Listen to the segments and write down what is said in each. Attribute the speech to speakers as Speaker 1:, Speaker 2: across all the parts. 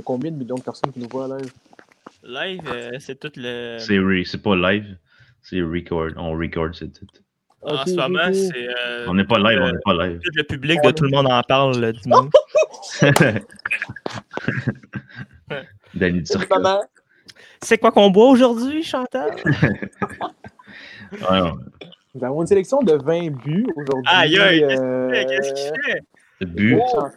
Speaker 1: a combien de millions de personnes qui nous voient live?
Speaker 2: Live, c'est tout le...
Speaker 3: C'est pas live, c'est record. On record, c'est tout.
Speaker 2: En ce moment, c'est...
Speaker 3: on n'est pas live, on n'est pas live.
Speaker 2: Tout le public de Tout le monde en parle le dimanche.
Speaker 3: Danny Turcotte.
Speaker 2: C'est quoi qu'on boit aujourd'hui, Chantal?
Speaker 3: Ouais.
Speaker 1: Nous avons une sélection de 20 buts aujourd'hui.
Speaker 2: Aïe, qu'est-ce qu'il fait?
Speaker 3: Le but.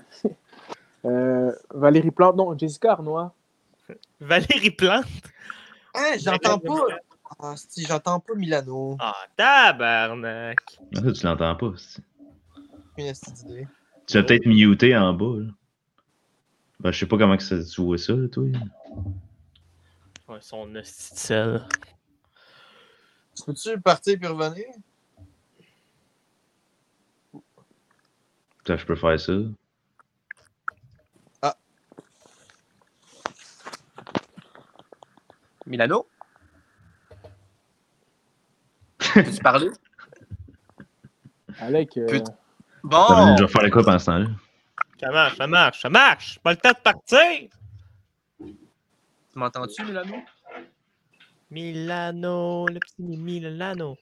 Speaker 1: Valérie Plante, non, Jessica Arnois.
Speaker 2: Valérie Plante?
Speaker 4: Hein, j'entends pas. Ah, si, j'entends pas Milano.
Speaker 2: Ah, tabarnak!
Speaker 3: Tu l'entends pas.
Speaker 4: Une astuce d'idée.
Speaker 3: Tu l'as peut-être muté en bas. Là. Ben, je sais pas comment que tu vois ça, là, toi.
Speaker 2: Ouais, son hostie.
Speaker 4: Peux-tu partir puis revenir?
Speaker 3: Je peux faire ça.
Speaker 4: Ah. Milano? Peux-tu parler?
Speaker 1: Alec.
Speaker 4: Bon!
Speaker 3: Je vais faire le quoi pendant ce temps-là?
Speaker 2: Ça marche! Pas le temps de partir!
Speaker 4: Tu m'entends-tu, Milano?
Speaker 2: Milano, le petit Milano.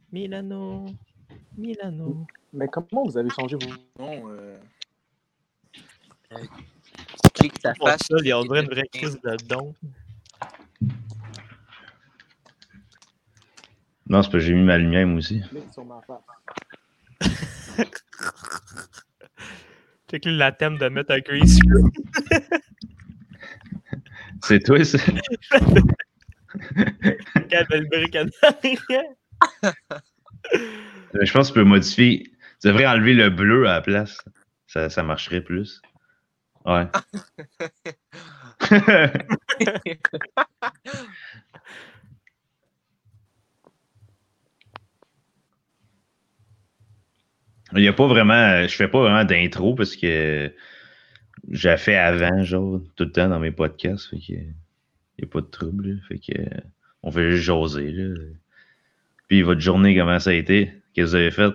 Speaker 1: Mais comment vous avez changé vos noms?
Speaker 4: Clique ta
Speaker 2: Pour
Speaker 4: face.
Speaker 2: ça, il y a une vraie crise de don.
Speaker 3: Non, c'est parce que j'ai mis ma lumière, moi aussi.
Speaker 1: Clique sur ma face.
Speaker 2: Check la thème de mettre un grease.
Speaker 3: C'est toi, ça?
Speaker 2: Quelle belle brique en arrière.
Speaker 3: Je pense que tu peux modifier. Tu devrais enlever le bleu à la place. Ça marcherait plus. Ouais. Il y a pas vraiment. Je fais pas vraiment d'intro parce que j'ai fait avant, genre, tout le temps dans mes podcasts. Fait que il n'y a pas de trouble. Là, fait que on fait juste jaser. Là. Puis votre journée, comment ça a été? Qu'est-ce que vous avez fait?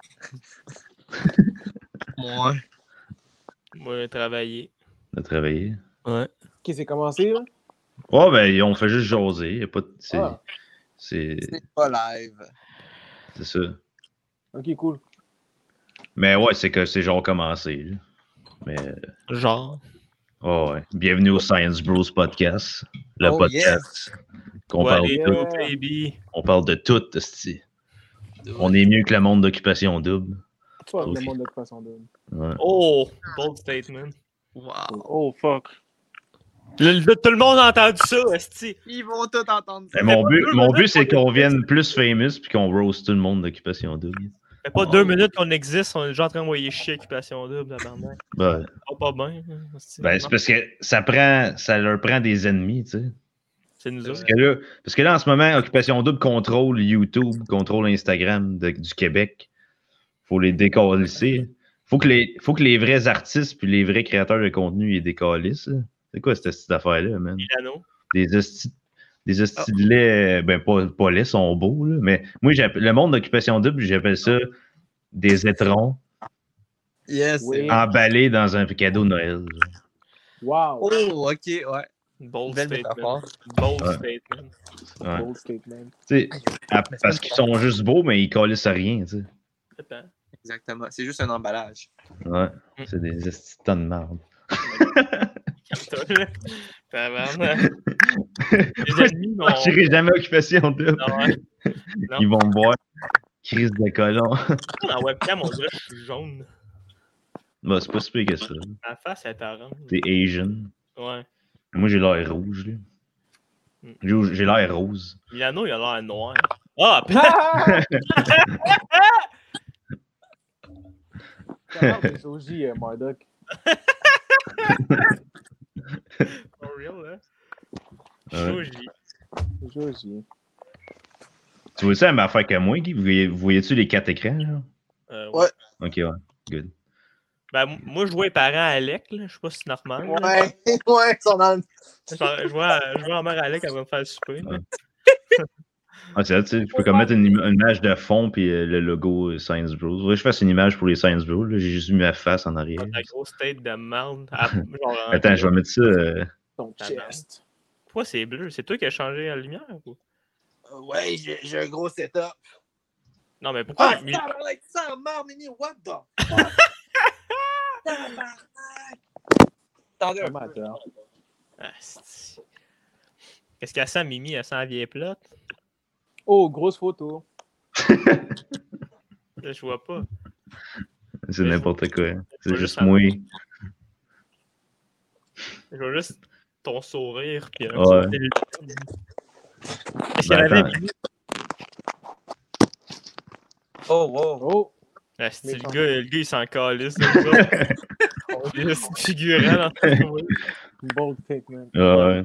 Speaker 4: Ouais.
Speaker 2: Moi, travailler.
Speaker 3: On a travaillé.
Speaker 2: Ouais.
Speaker 1: Ok, c'est commencé, là?
Speaker 3: Ouais, ben, on fait juste jaser. Y a pas de...
Speaker 4: C'est pas live.
Speaker 3: C'est ça.
Speaker 1: Ok, cool.
Speaker 3: Mais ouais, c'est que c'est genre commencé. Là. Mais.
Speaker 2: Genre.
Speaker 3: Oh, ouais. Bienvenue au Science Bros Podcast. Le podcast. Qu'on parle de tout.
Speaker 2: Baby.
Speaker 3: On parle de tout, esti. On est mieux que le monde d'occupation double.
Speaker 1: Toi, le monde d'occupation double.
Speaker 3: Ouais.
Speaker 2: Oh, bold statement.
Speaker 4: Wow.
Speaker 1: Oh, fuck.
Speaker 2: Tout le monde a entendu ça, esti.
Speaker 4: Ils vont tout entendre ça.
Speaker 3: Mais mon but c'est qu'on vienne plus famous puis qu'on roast tout le monde d'occupation double.
Speaker 2: Ça fait pas 2 minutes qu'on existe, on est déjà en train d'envoyer chier Occupation Double, apparemment.
Speaker 3: Ben,
Speaker 2: Pas bien.
Speaker 3: ben, c'est parce que ça leur prend des ennemis, tu sais.
Speaker 2: C'est nous autres.
Speaker 3: Parce que là, en ce moment, Occupation Double contrôle YouTube, contrôle Instagram du Québec. Faut les décalisser. Faut que les vrais artistes puis les vrais créateurs de contenu les décalissent. C'est quoi cette affaire-là, man?
Speaker 2: Milano.
Speaker 3: Des hosties de lait, ben pas lait, sont beaux, là, mais moi, le monde d'Occupation Double, j'appelle ça des étrons emballés dans un cadeau de Noël.
Speaker 1: Wow.
Speaker 4: Oh, ok, ouais.
Speaker 2: Bold
Speaker 4: Belle
Speaker 2: statement.
Speaker 4: métaphore.
Speaker 2: Bold
Speaker 3: Ouais.
Speaker 2: statement.
Speaker 3: Ouais.
Speaker 1: Bold statement.
Speaker 3: T'sais, parce qu'ils sont juste beaux, mais ils calissent à rien. T'sais.
Speaker 2: Dépend.
Speaker 4: Exactement. C'est juste un emballage.
Speaker 3: Ouais, c'est des hosties de tonnes de merde.
Speaker 2: Tabarnak. Les ennemis, non.
Speaker 3: Je n'irai jamais Occupation Double.
Speaker 2: Non, ouais. Non.
Speaker 3: Ils vont me voir. Crise de colon.
Speaker 2: Dans la webcam, on dirait que je suis jaune.
Speaker 3: Bah, c'est pas si pire que ça.
Speaker 2: Ma face est orange.
Speaker 3: T'es Asian.
Speaker 2: Ouais.
Speaker 3: Moi, j'ai l'air rouge, là. J'ai l'air rose.
Speaker 2: Milano, il a l'air noir. Ah, putain!
Speaker 1: Comment c'est Joji, Murdoch?
Speaker 2: For real, hein?
Speaker 3: Ouais.
Speaker 1: Joji.
Speaker 3: Tu vois ça, elle m'a fait que moi, Guy? Vous voyez-tu les 4 écrans, là?
Speaker 4: Ouais.
Speaker 3: Ok, ouais. Good.
Speaker 2: Ben, moi, je vois les parents à Alec, là. Je sais pas si c'est normal. là.
Speaker 4: Ouais, ouais, ils sont dans le...
Speaker 2: Je vois ma mère Alec, elle va me faire le souper. là.
Speaker 3: Ah, c'est ça, tu sais, je peux comme mettre une image de fond puis le logo Science Bros. Faudrait que je fasse une image pour les Science Bros. Là. J'ai juste mis ma face en arrière.
Speaker 2: Ta grosse tête de merde. Genre,
Speaker 3: Attends, je vais mettre ça.
Speaker 1: Ton chest.
Speaker 2: Pourquoi c'est bleu? C'est toi qui as changé la lumière ou?
Speaker 4: Ouais, j'ai un gros setup.
Speaker 2: Non, mais pourquoi?
Speaker 4: Ah, tabarnak, ça marre, Mimi, what the fuck? Tabarnak. Attendez un peu.
Speaker 1: Amateur.
Speaker 2: Ah, c'est- Qu'est-ce qu'elle sent, Mimi? Elle sent la vieille plotte?
Speaker 1: Oh, grosse photo.
Speaker 2: Là, je vois pas.
Speaker 3: C'est
Speaker 2: Mais
Speaker 3: n'importe quoi. C'est
Speaker 2: vois
Speaker 3: juste
Speaker 2: juste
Speaker 3: moi.
Speaker 2: Je vois juste ton sourire. Puis
Speaker 3: Ouais.
Speaker 2: Qu'est-ce
Speaker 3: Ben,
Speaker 2: qu'elle avait,
Speaker 3: attends.
Speaker 2: Mimi?
Speaker 4: Oh, wow.
Speaker 1: Oh,
Speaker 2: Ah, c'est
Speaker 1: Méchant.
Speaker 2: le gars, il s'en calisse. Il est figurant dans tout le monde.
Speaker 1: bold statement.
Speaker 3: Ouais.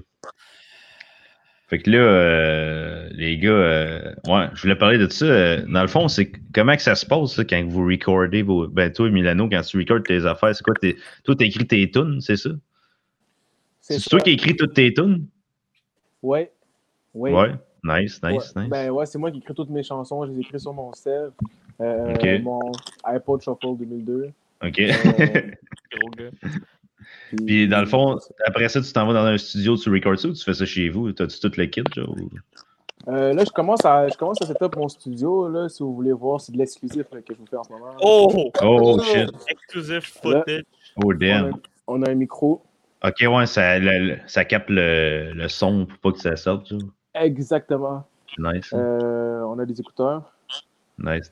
Speaker 3: Fait que là, les gars, ouais, je voulais parler de ça. Dans le fond, c'est comment que ça se passe ça, quand vous recordez vos. Ben, toi, Milano, quand tu recordes tes affaires, c'est quoi? Toi, t'écris tes tunes, c'est ça? C'est
Speaker 1: ça.
Speaker 3: toi qui écris toutes tes tunes?
Speaker 1: Ouais. Ouais.
Speaker 3: Ouais. Nice.
Speaker 1: Ouais.
Speaker 3: Nice.
Speaker 1: Ben ouais, c'est moi qui écris toutes mes chansons. Je les écris sur mon cell.
Speaker 3: Ok.
Speaker 1: Mon iPod Shuffle 2002.
Speaker 3: OK.
Speaker 2: Gros gars.
Speaker 3: Puis, dans le fond, après ça, tu t'en vas dans un studio, tu recordes ça ou tu fais ça chez vous? T'as-tu tout le kit, genre?
Speaker 1: Là, je commence à setup mon studio. Là, si vous voulez voir, c'est de l'exclusif là, que je vous fais en ce moment.
Speaker 2: Oh!
Speaker 3: Oh, shit.
Speaker 2: Exclusive footage.
Speaker 3: Oh, damn.
Speaker 1: On a un micro.
Speaker 3: OK, ouais, ça capte le son pour pas que ça sorte, genre.
Speaker 1: Exactement.
Speaker 3: Nice.
Speaker 1: On a des écouteurs.
Speaker 3: Nice.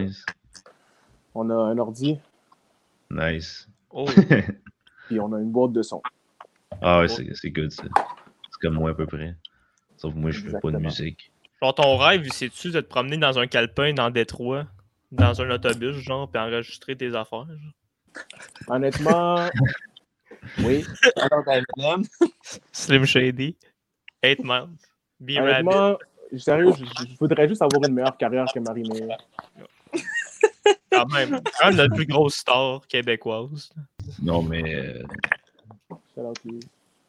Speaker 1: On a un ordi.
Speaker 3: Nice.
Speaker 2: Oh!
Speaker 1: Puis on a une boîte de son.
Speaker 3: Ah ouais, c'est good, ça. C'est comme moi, à peu près. Sauf que moi, je fais pas de
Speaker 1: Exactement.
Speaker 3: musique.
Speaker 2: Genre, ton rêve, c'est-tu de te promener dans un calepin dans Détroit, dans un autobus, genre, puis enregistrer tes affaires? Genre?
Speaker 1: Honnêtement, oui.
Speaker 4: Alors, Eminem.
Speaker 2: Slim Shady. 8 Miles. Be Rabbit.
Speaker 1: Honnêtement, sérieux, je voudrais juste avoir une meilleure carrière que Marie Meyer.
Speaker 2: Quand même notre plus grosse star québécoise.
Speaker 3: Non, mais...
Speaker 1: Shout out lui.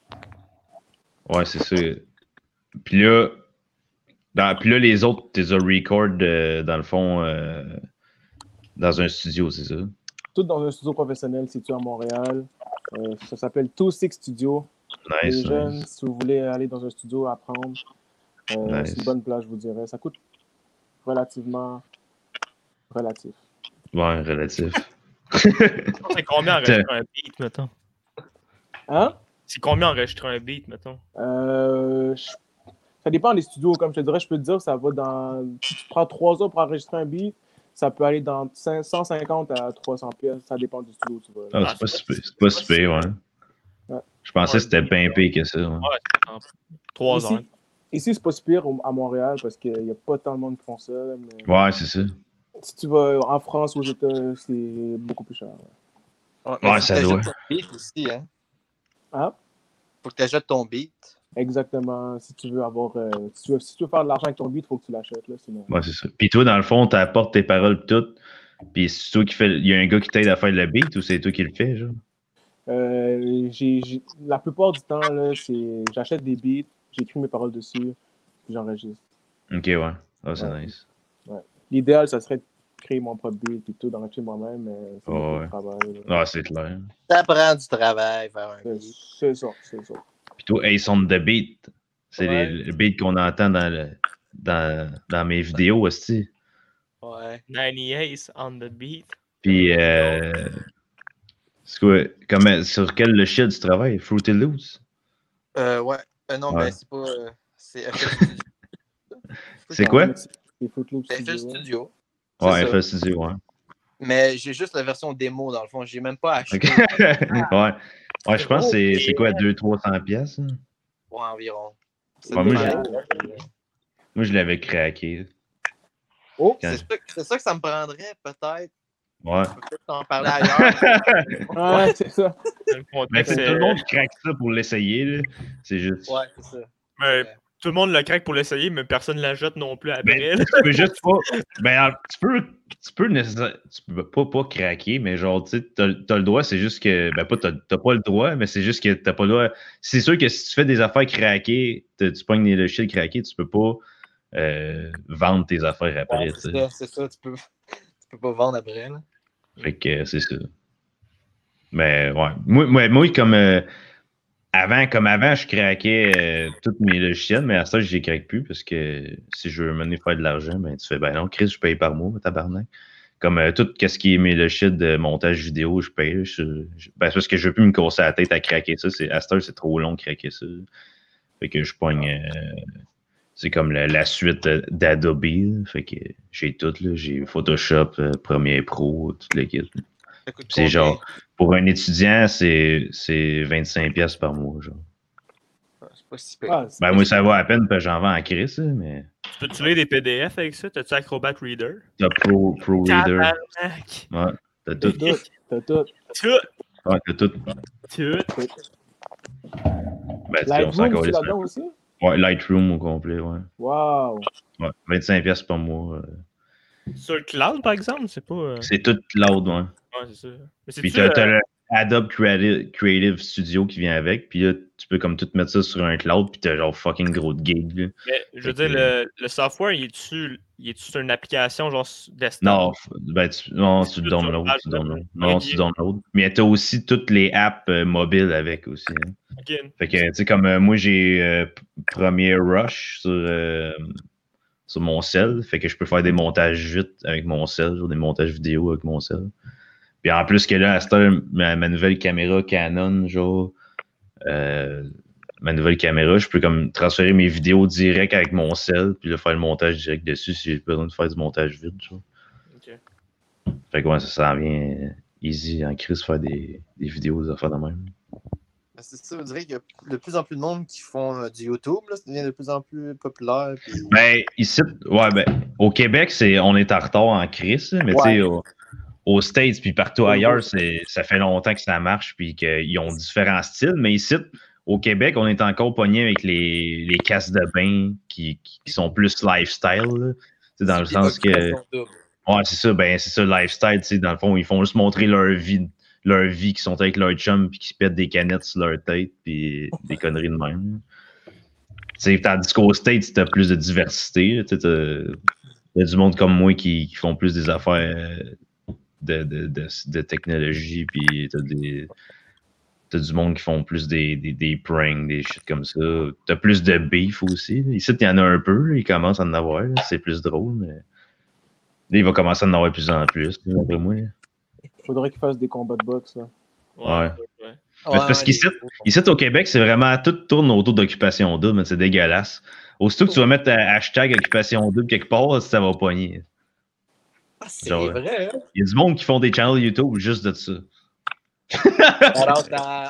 Speaker 3: ouais, c'est ça. Puis là... Puis là, les autres, tu les as record, dans le fond, dans un studio, c'est ça?
Speaker 1: Tout dans un studio professionnel situé à Montréal. Ça s'appelle 26 Studio.
Speaker 3: Nice.
Speaker 1: Les jeunes, si vous voulez aller dans un studio apprendre,
Speaker 3: Nice.
Speaker 1: c'est une bonne place, je vous dirais. Ça coûte relativement relatif.
Speaker 3: Ouais, relatif.
Speaker 2: C'est combien enregistrer un beat, mettons?
Speaker 1: Hein?
Speaker 2: C'est combien enregistrer un beat, mettons?
Speaker 1: Ça dépend des studios. Comme je te dirais, je peux te dire, ça va dans... Si tu prends 3 heures pour enregistrer un beat, ça peut aller dans 150 à 300 pièces. Ça dépend du studio où tu vas.
Speaker 3: Ah, c'est pas si pire, ouais.
Speaker 1: Ouais.
Speaker 3: Je pensais que c'était bien pire que ça. Ouais.
Speaker 2: Ouais, 3 heures.
Speaker 1: Ici, c'est pas si pire à Montréal parce qu'il n'y a pas tant de monde qui font ça. Mais...
Speaker 3: Ouais, c'est ça.
Speaker 1: Si tu vas en France ou aux États, c'est beaucoup plus cher.
Speaker 3: Ouais, ça doit.
Speaker 4: Faut que tu ton beat aussi, hein?
Speaker 1: Hein?
Speaker 4: Faut que tu achètes ton beat.
Speaker 1: Exactement. Si tu veux avoir, si tu veux faire de l'argent avec ton beat, il faut que tu l'achètes. Là, sinon...
Speaker 3: Ouais, c'est ça. Puis toi, dans le fond, tu apportes tes paroles pis tout. Puis c'est toi qui fais. Il y a un gars qui t'aide à faire le beat ou c'est toi qui le fais, genre?
Speaker 1: La plupart du temps, là, j'achète des beats, j'écris mes paroles dessus, puis j'enregistre.
Speaker 3: Ok, ouais. Ah, c'est
Speaker 1: Ouais.
Speaker 3: nice.
Speaker 1: Ouais. L'idéal, ça serait de créer mon propre beat et tout, d'enregistrer moi-même, mais c'est beaucoup
Speaker 3: ouais.
Speaker 1: de travail. Là.
Speaker 3: Ah, c'est clair.
Speaker 4: Ça prend du travail faire un
Speaker 1: C'est
Speaker 4: beat.
Speaker 1: c'est ça, c'est ça.
Speaker 3: Puis toi, Ace on the Beat. C'est
Speaker 4: Ouais.
Speaker 3: le beat qu'on entend dans mes vidéos aussi.
Speaker 4: Ouais.
Speaker 2: 98 on the beat.
Speaker 3: Puis, c'est quoi, sur quel logiciel tu travailles? Fruity Loops?
Speaker 4: Ouais. Non,
Speaker 3: Ouais.
Speaker 4: ben c'est pas. C'est FL Studio.
Speaker 3: C'est quoi?
Speaker 1: C'est Fruitloops
Speaker 4: C'est FL
Speaker 1: Studio.
Speaker 4: Studio.
Speaker 3: Ouais,
Speaker 4: C'est ça.
Speaker 3: FL Studio, ouais.
Speaker 4: Mais j'ai juste la version démo dans le fond. J'ai même pas acheté.
Speaker 3: Ok. Ouais. Ouais, je pense que c'est quoi, 200-300 pièces? Hein?
Speaker 4: Ouais, environ. C'est
Speaker 3: Ouais, moi,
Speaker 4: malade.
Speaker 3: Moi, je l'avais craqué.
Speaker 1: Oh!
Speaker 3: Quand-
Speaker 4: C'est ça que ça me prendrait, peut-être.
Speaker 3: Ouais.
Speaker 4: Peut-être t'en parler ailleurs.
Speaker 1: Ouais, c'est ça.
Speaker 2: Le
Speaker 3: Mais
Speaker 2: contexte,
Speaker 3: tout le monde craque ça pour l'essayer, là. C'est juste.
Speaker 4: Ouais, c'est ça.
Speaker 2: mais tout le monde le craque pour l'essayer, mais personne ne la jette non plus après.
Speaker 3: Ben,
Speaker 2: là.
Speaker 3: tu peux juste pas. Ben, tu peux pas craquer, mais genre, tu sais, t'as le droit, c'est juste que. Ben, t'as pas le droit, mais c'est juste que t'as pas le droit. C'est sûr que si tu fais des affaires craquées, tu pognes les logiciels craqués, tu peux pas vendre tes affaires après.
Speaker 4: Ouais, c'est ça, tu peux pas vendre après. Là.
Speaker 3: Fait que c'est ça. Mais ouais. Moi comme avant, je craquais tous mes logiciels, mais à ça, je les craque plus parce que si je veux mener faire de l'argent, ben tu fais ben non, Chris, je paye par mois, tabarnak. Comme tout ce qui est mes logiciels de montage vidéo, je paye. Ben, c'est parce que je veux plus me casser la tête à craquer ça. À cette heure, c'est trop long de craquer ça. Fait que je pogne. C'est comme la suite d'Adobe. Fait que j'ai tout, là. J'ai Photoshop, Premiere Pro, tout le kit. C'est genre, pour un étudiant, c'est 25$ par mois, genre.
Speaker 4: C'est pas si pire.
Speaker 3: Ben, moi, ça va à peine, parce que j'en vends en crise, mais.
Speaker 2: Tu peux-tu lire des PDF avec ça? T'as-tu Acrobat Reader?
Speaker 3: T'as Pro Reader.
Speaker 2: Tabarnak!
Speaker 3: Ouais, t'as tout.
Speaker 1: T'as tout.
Speaker 3: Ouais, t'as tout. Ben, on s'en
Speaker 1: Lightroom, tu là-dedans aussi?
Speaker 3: Ouais, Lightroom au complet, ouais.
Speaker 1: Wow!
Speaker 3: Ouais, 25$ par mois.
Speaker 2: Sur le cloud, par exemple, c'est pas.
Speaker 3: C'est tout cloud, ouais.
Speaker 2: Ouais, c'est ça. Mais
Speaker 3: Puis t'as le Adobe Creative Studio qui vient avec, puis là, tu peux comme tout mettre ça sur un cloud, puis t'as genre fucking gros de gig, là.
Speaker 2: Mais je veux dire, le software, il est-tu sur une application genre desktop?
Speaker 3: Non, ben tu le download. Non, tu download. Mais t'as aussi toutes les apps mobiles avec aussi. Hein.
Speaker 2: Okay.
Speaker 3: Fait que, tu sais, comme moi, j'ai Premiere Rush sur mon cell. Fait que je peux faire des montages vite avec mon cell, genre des montages vidéo avec mon cell. Puis en plus que là, à cette heure, ma nouvelle caméra Canon, genre, ma nouvelle caméra, je peux comme transférer mes vidéos direct avec mon cell, puis là, faire le montage direct dessus si j'ai besoin de faire du montage vite, genre.
Speaker 2: Okay.
Speaker 3: Fait que ouais, ça s'en vient easy en crise faire des vidéos, des affaires de même.
Speaker 4: C'est ça, on dirait qu'il y a de plus en plus de monde qui font du YouTube, là, ça devient de plus en plus populaire. Puis...
Speaker 3: Ben, ici, ouais, ben, au Québec, on est en retard en crise, mais tu sais, aux States puis partout ailleurs, ça fait longtemps que ça marche puis qu'ils ont différents styles, mais ici, au Québec, on est encore pogné avec les casses de bain qui sont plus lifestyle, dans le sens que... Ouais, c'est ça, ben c'est ça, lifestyle, dans le fond, ils font juste montrer leur vie qui sont avec leur chum puis qui se pètent des canettes sur leur tête puis des conneries de même. Tandis qu'aux States, t'as plus de diversité, il y a du monde comme moi qui font plus des affaires... De technologie, puis t'as du monde qui font plus des pranks, des shit comme ça. T'as plus de beef aussi. Ici, il y en a un peu, il commence à en avoir, c'est plus drôle, mais là, il va commencer à en avoir de plus en plus, d'après moi.
Speaker 1: Faudrait qu'il fasse des combats de boxe, là.
Speaker 3: Ouais. Parce qu'ici, au Québec, c'est vraiment, tout tourne autour d'Occupation Double, mais c'est dégueulasse. Aussitôt que tu vas mettre hashtag Occupation Double quelque part, ça va pogner.
Speaker 4: Ah, c'est vrai, hein?
Speaker 3: Il y a du monde qui font des channels YouTube juste de ça.
Speaker 4: Alors,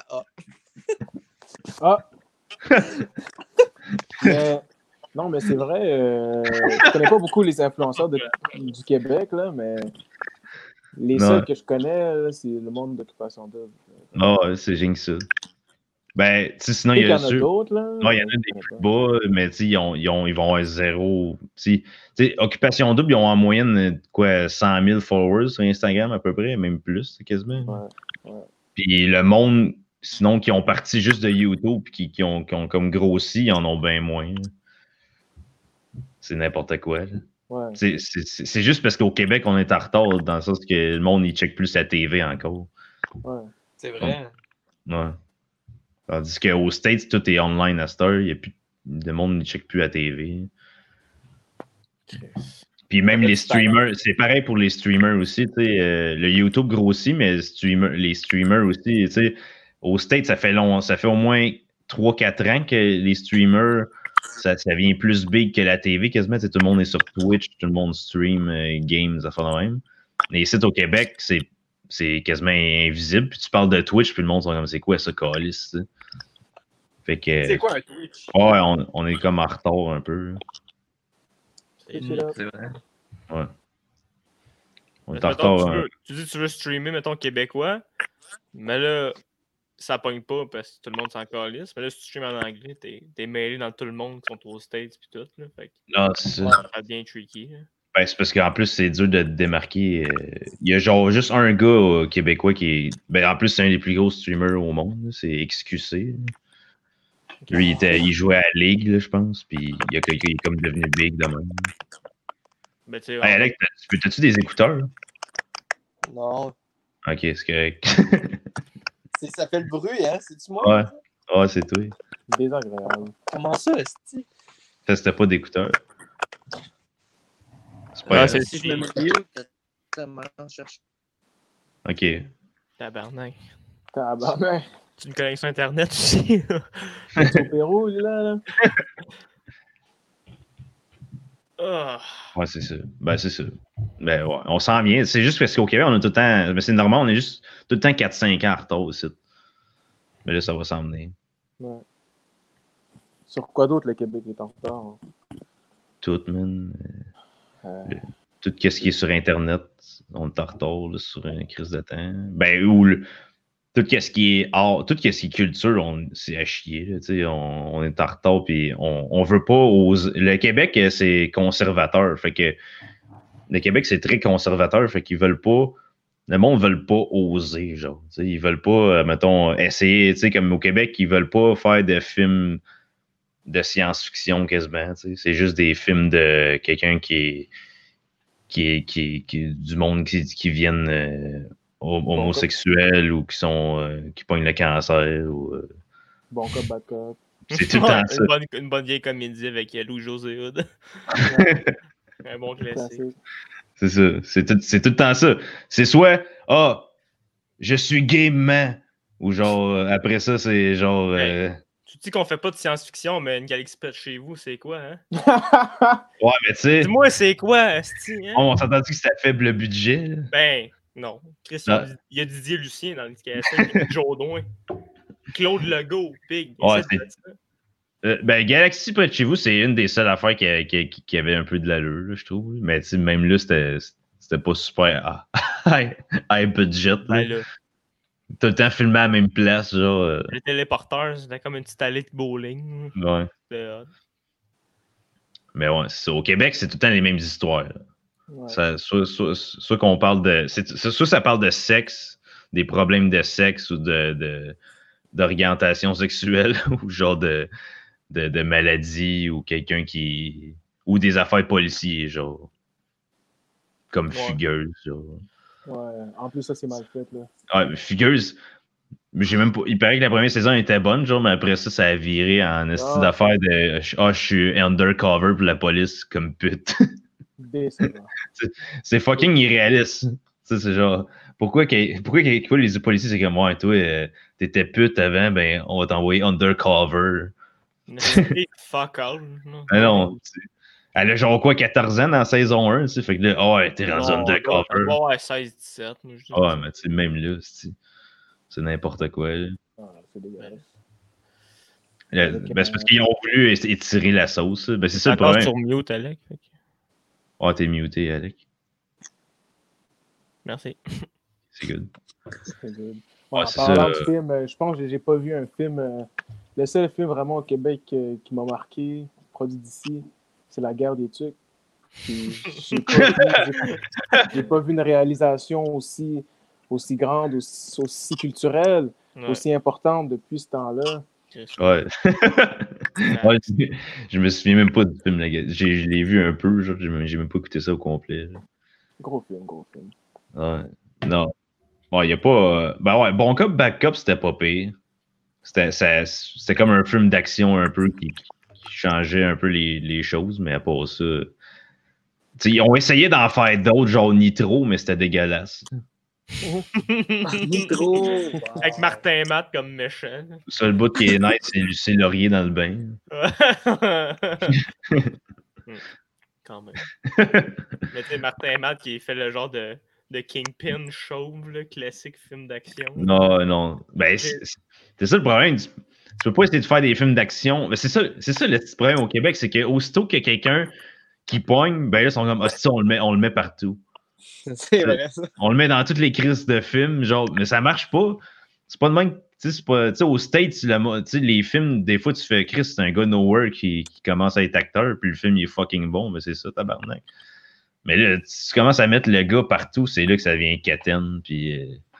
Speaker 1: Non, mais c'est vrai, je connais pas beaucoup les influenceurs du Québec, là, mais les seuls que je connais, là, c'est le monde d'Occupation Double.
Speaker 3: Ah, c'est génial ça. Ben, tu sais, sinon, il y en a d'autres, là. Non, il y en a des plus bas, mais tu sais, ils vont avoir zéro. Tu sais, Occupation Double, ils ont en moyenne, 100 000 followers sur Instagram, à peu près, même plus, quasiment.
Speaker 1: Ouais.
Speaker 3: Puis le monde, sinon, qui ont parti juste de YouTube, puis qui ont comme grossi, ils en ont bien moins. C'est n'importe quoi, là.
Speaker 1: Ouais.
Speaker 3: C'est juste parce qu'au Québec, on est en retard, dans le sens que le monde, il check plus la TV encore.
Speaker 1: Ouais.
Speaker 4: C'est vrai.
Speaker 3: Ouais. Tandis qu'aux States, tout est online à cette heure. Il y a plus de monde ne check plus la TV. Puis même les streamers, c'est pareil pour les streamers aussi. Le YouTube grossit, mais les streamers aussi. Aux States, ça fait au moins 3-4 ans que les streamers, ça vient plus big que la TV quasiment. Tout le monde est sur Twitch, tout le monde stream games, ça fait de même. Et ici, au Québec, c'est quasiment invisible. Puis tu parles de Twitch, puis le monde sont comme, c'est quoi ça, calice? Fait que.
Speaker 4: C'est quoi un Twitch?
Speaker 3: Ouais, on est comme en retard un peu.
Speaker 4: C'est vrai.
Speaker 3: Ouais. On est en retard.
Speaker 2: Tu dis que tu veux streamer, mettons, québécois, mais là, ça pogne pas parce que tout le monde s'en calisse. Mais là, si tu streames en anglais, t'es mêlé dans tout le monde qui sont aux States pis tout. Là, fait que
Speaker 3: c'est ça.
Speaker 2: Ça devient tricky. Là.
Speaker 3: Ben, c'est parce qu'en plus, c'est dur de te démarquer. Il y a genre juste un gars québécois qui est. Ben, en plus, c'est un des plus gros streamers au monde. C'est XQC. Lui, il jouait à la Ligue, là, je pense, puis il est comme devenu big de même.
Speaker 2: Ben, tu sais,
Speaker 3: Hey, Alec, t'as-tu des écouteurs? Là?
Speaker 4: Non.
Speaker 3: Ok, c'est correct.
Speaker 4: Ça fait le bruit, hein? C'est-tu moi?
Speaker 3: Ouais, c'est toi.
Speaker 1: Désagréable.
Speaker 4: Comment ça, est-ce
Speaker 3: Ça, c'était pas d'écouteurs. C'est pas grave.
Speaker 4: Si je me mets mieux, ça cherche.
Speaker 3: Ok.
Speaker 2: Tabarnak.
Speaker 1: Tabarnak.
Speaker 2: Tu une connexion Internet aussi?
Speaker 1: C'est au Pérou, lui, là.
Speaker 3: Ouais, c'est ça. Ben, c'est ça. Ben, ouais, on s'en vient. C'est juste parce qu'au Québec, on a tout le temps. Ben, c'est normal, on est juste tout le temps 4-5 ans en retard aussi. Mais là, ça va s'en venir.
Speaker 1: Ouais. Sur quoi d'autre le Québec est en retard? Hein?
Speaker 3: Tout, man. Tout ce qui est sur Internet, on est en retard là, sur une crise de temps. Ben, ou tout ce qui est art, tout ce qui est culture, c'est à chier. Là, on est en retard, puis on veut pas oser. Le Québec, c'est conservateur. Fait que le Québec, c'est très conservateur. Fait qu'ils veulent pas. Le monde ne veut pas oser, genre. Ils veulent pas, mettons, essayer, comme au Québec, ils veulent pas faire de films de science-fiction quasiment. C'est juste des films de quelqu'un qui est du monde qui viennent homosexuels ou qui pognent le cancer. Ou,
Speaker 1: bon cop, bad cop.
Speaker 3: C'est tout le temps ça.
Speaker 2: Une bonne vieille comédie avec Louis-José Hood. Un bon classique.
Speaker 3: C'est ça. C'est tout le temps ça. C'est soit je suis gay man. Ou genre, après ça, c'est genre.
Speaker 2: Tu dis qu'on fait pas de science-fiction, mais une galaxie près de chez vous, c'est quoi, hein?
Speaker 3: Ouais, mais tu sais.
Speaker 2: Dis-moi, c'est quoi, asti, hein?
Speaker 3: On s'entend que c'était à faible budget. Là?
Speaker 2: Ben, non. Chris, il y a Didier Lucien dans l'éducation, il y a Jodoin. Claude Legault, Pig.
Speaker 3: Ouais, ben, Galaxy près de chez vous, c'est une des seules affaires qui avait un peu de l'allure, là, je trouve. Mais même là, c'était pas super high budget.
Speaker 2: Ben, là.
Speaker 3: Tout le temps filmé à la même place, genre.
Speaker 2: Le téléporteur, c'était comme une petite allée de bowling.
Speaker 3: Ouais. Mais ouais, c'est ça. Au Québec, c'est tout le temps les mêmes histoires. Ouais. Soit qu'on parle de. Soit ça parle de sexe, des problèmes de sexe ou d'orientation sexuelle, ou genre de maladie, ou quelqu'un qui. Ou des affaires policiers, genre. Comme Fugueuse, genre.
Speaker 1: Ouais, en plus, ça, c'est mal fait, là.
Speaker 3: Ouais, Fugueuse. J'ai même pas. Il paraît que la première saison était bonne, genre, mais après ça a viré en esti d'affaires de. Je suis undercover pour la police comme pute. C'est fucking irréaliste. C'est genre. Pourquoi les policiers, c'est comme moi, toi, t'étais pute avant, ben, on va t'envoyer undercover.
Speaker 2: Fuck all.
Speaker 3: Non. Elle a genre quoi, 14 ans dans saison 1, tu sais, fait que là, t'es rendu undercover.
Speaker 2: Ouais, 16-17.
Speaker 3: Ouais, mais tu sais, même là, c'est n'importe quoi. Là.
Speaker 1: C'est dégueulasse.
Speaker 3: Ben, c'est parce qu'ils ont voulu étirer la sauce. Ben, c'est ça le problème.
Speaker 2: Sur mute, Alec.
Speaker 3: Ah, t'es muté, Alec.
Speaker 2: Merci.
Speaker 3: C'est good.
Speaker 1: C'est good. Ouais, en parlant de film, je pense que j'ai pas vu un film. Le seul film vraiment au Québec qui m'a marqué, produit d'ici, c'est La Guerre des Tucs. J'ai pas vu une réalisation aussi grande, aussi culturelle, aussi importante depuis ce temps-là.
Speaker 3: Ouais. Ouais, je me souviens même pas du film. Je l'ai vu un peu, genre, j'ai même pas écouté ça au complet. Là.
Speaker 1: Gros film.
Speaker 3: Ouais. Non. Bon, y a pas. Ben ouais, Bon Cop, Bad Cop, c'était pas pire. C'était comme un film d'action un peu qui changeait un peu les choses, mais à part ça. T'sais, ils ont essayé d'en faire d'autres, genre Nitro, mais c'était dégueulasse.
Speaker 4: Nitro!
Speaker 2: Avec Martin Matt comme méchant.
Speaker 3: Le seul bout qui est nice, c'est Lucie Laurier dans le bain.
Speaker 2: Quand même. Mais tu sais, Martin Matt qui fait le genre de Kingpin chauve, là, classique film d'action.
Speaker 3: Non. Ben, c'est ça le problème. Tu peux pas essayer de faire des films d'action. Mais c'est ça le petit problème au Québec, c'est qu'aussitôt qu'il y a quelqu'un qui pogne, ben là, ils sont comme, on le met partout.
Speaker 4: C'est vrai, ça.
Speaker 3: On le met dans toutes les crises de films, genre, mais ça marche pas. C'est pas de même. Tu sais, aux States, les films, des fois, tu fais Chris, c'est un gars nowhere qui commence à être acteur, puis le film, il est fucking bon, mais c'est ça, tabarnak. Mais là, tu commences à mettre le gars partout, c'est là que ça devient quétaine, puis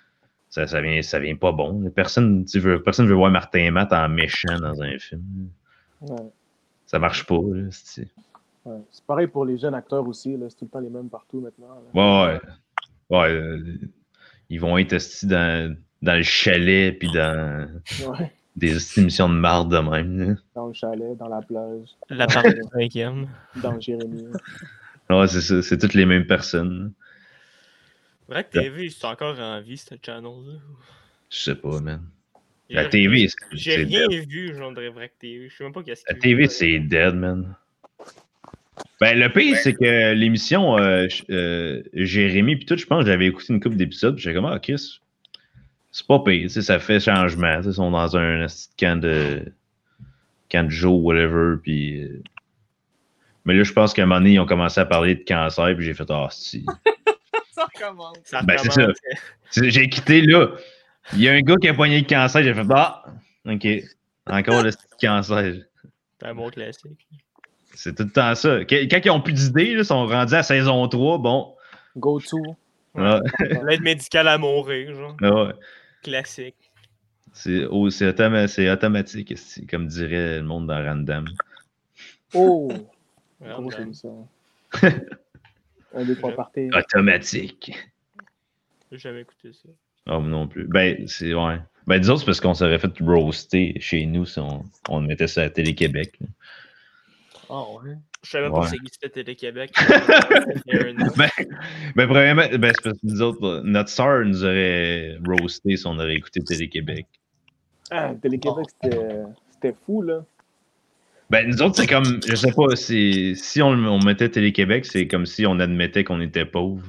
Speaker 3: ça vient pas bon. Personne veut voir Martin et Matt en méchant dans un film.
Speaker 1: Ouais.
Speaker 3: Ça marche pas. Là, c'est
Speaker 1: pareil pour les jeunes acteurs aussi. Là. C'est tout le temps les mêmes partout maintenant. Là.
Speaker 3: Ouais. Ils vont être dans le chalet puis dans des émissions de marde de même. Là.
Speaker 1: Dans le chalet, dans la plage.
Speaker 2: La partie 5e.
Speaker 1: Dans Jérémy.
Speaker 3: Ouais, c'est ça. C'est toutes les mêmes personnes.
Speaker 2: Vrac TV, c'est encore en vie, ce channel-là?
Speaker 3: Je sais pas, man. La TV,
Speaker 2: j'ai rien vu, genre, de Vrac TV. Je sais même pas qu'est-ce que
Speaker 3: la TV, c'est dead, man. Ben, le pire, c'est que l'émission Jérémy pis tout, je pense que j'avais écouté une couple d'épisodes, pis j'étais comme, ok, c'est pas pire, ça fait changement. Ils sont dans un camp de Joe, whatever, pis... Mais là, je pense qu'à un moment donné, ils ont commencé à parler de cancer, puis j'ai fait, si.
Speaker 4: Ça recommence.
Speaker 3: Ben, c'est ça. J'ai quitté, là. Il y a un gars qui a poigné le cancer, j'ai fait, ok. Encore le cancer.
Speaker 2: C'est un bon classique.
Speaker 3: C'est tout le temps ça. Quand ils n'ont plus d'idées, ils sont rendus à saison 3, bon.
Speaker 1: Go to.
Speaker 2: L'aide médicale à mourir, genre.
Speaker 3: Ouais.
Speaker 2: Classique.
Speaker 3: C'est automatique, comme dirait le monde dans Random.
Speaker 1: Oh! Un, deux, trois parties.
Speaker 3: Automatique.
Speaker 2: J'ai jamais écouté ça.
Speaker 3: Ah, non plus. Ben, c'est ouais. Ben, disons, c'est parce qu'on s'aurait fait roaster chez nous si on mettait ça à Télé-Québec.
Speaker 2: Ah ouais. Je savais même pas que ça existait Télé-Québec.
Speaker 3: Premièrement, c'est parce que nous autres, notre sœur nous aurait roasté si on aurait écouté Télé-Québec.
Speaker 1: Ah, Télé-Québec, c'était fou, là.
Speaker 3: Ben, nous autres, c'est comme, je sais pas, si on mettait Télé-Québec, c'est comme si on admettait qu'on était pauvres.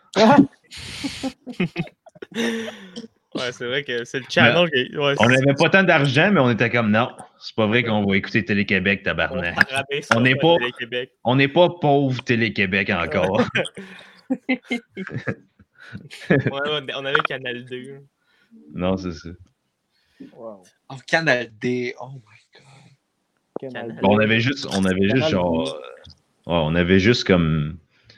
Speaker 2: Ouais, c'est vrai que c'est le channel qui... Ouais,
Speaker 3: on n'avait pas tant d'argent, mais on était comme, non, c'est pas vrai qu'on va écouter Télé-Québec, tabarnak. On n'est pas pauvre Télé-Québec encore.
Speaker 2: On avait Canal 2.
Speaker 3: Non, c'est ça.
Speaker 1: Wow.
Speaker 4: Oh, Canal D, oh my god.
Speaker 3: Bon, on avait juste genre... on avait juste comme...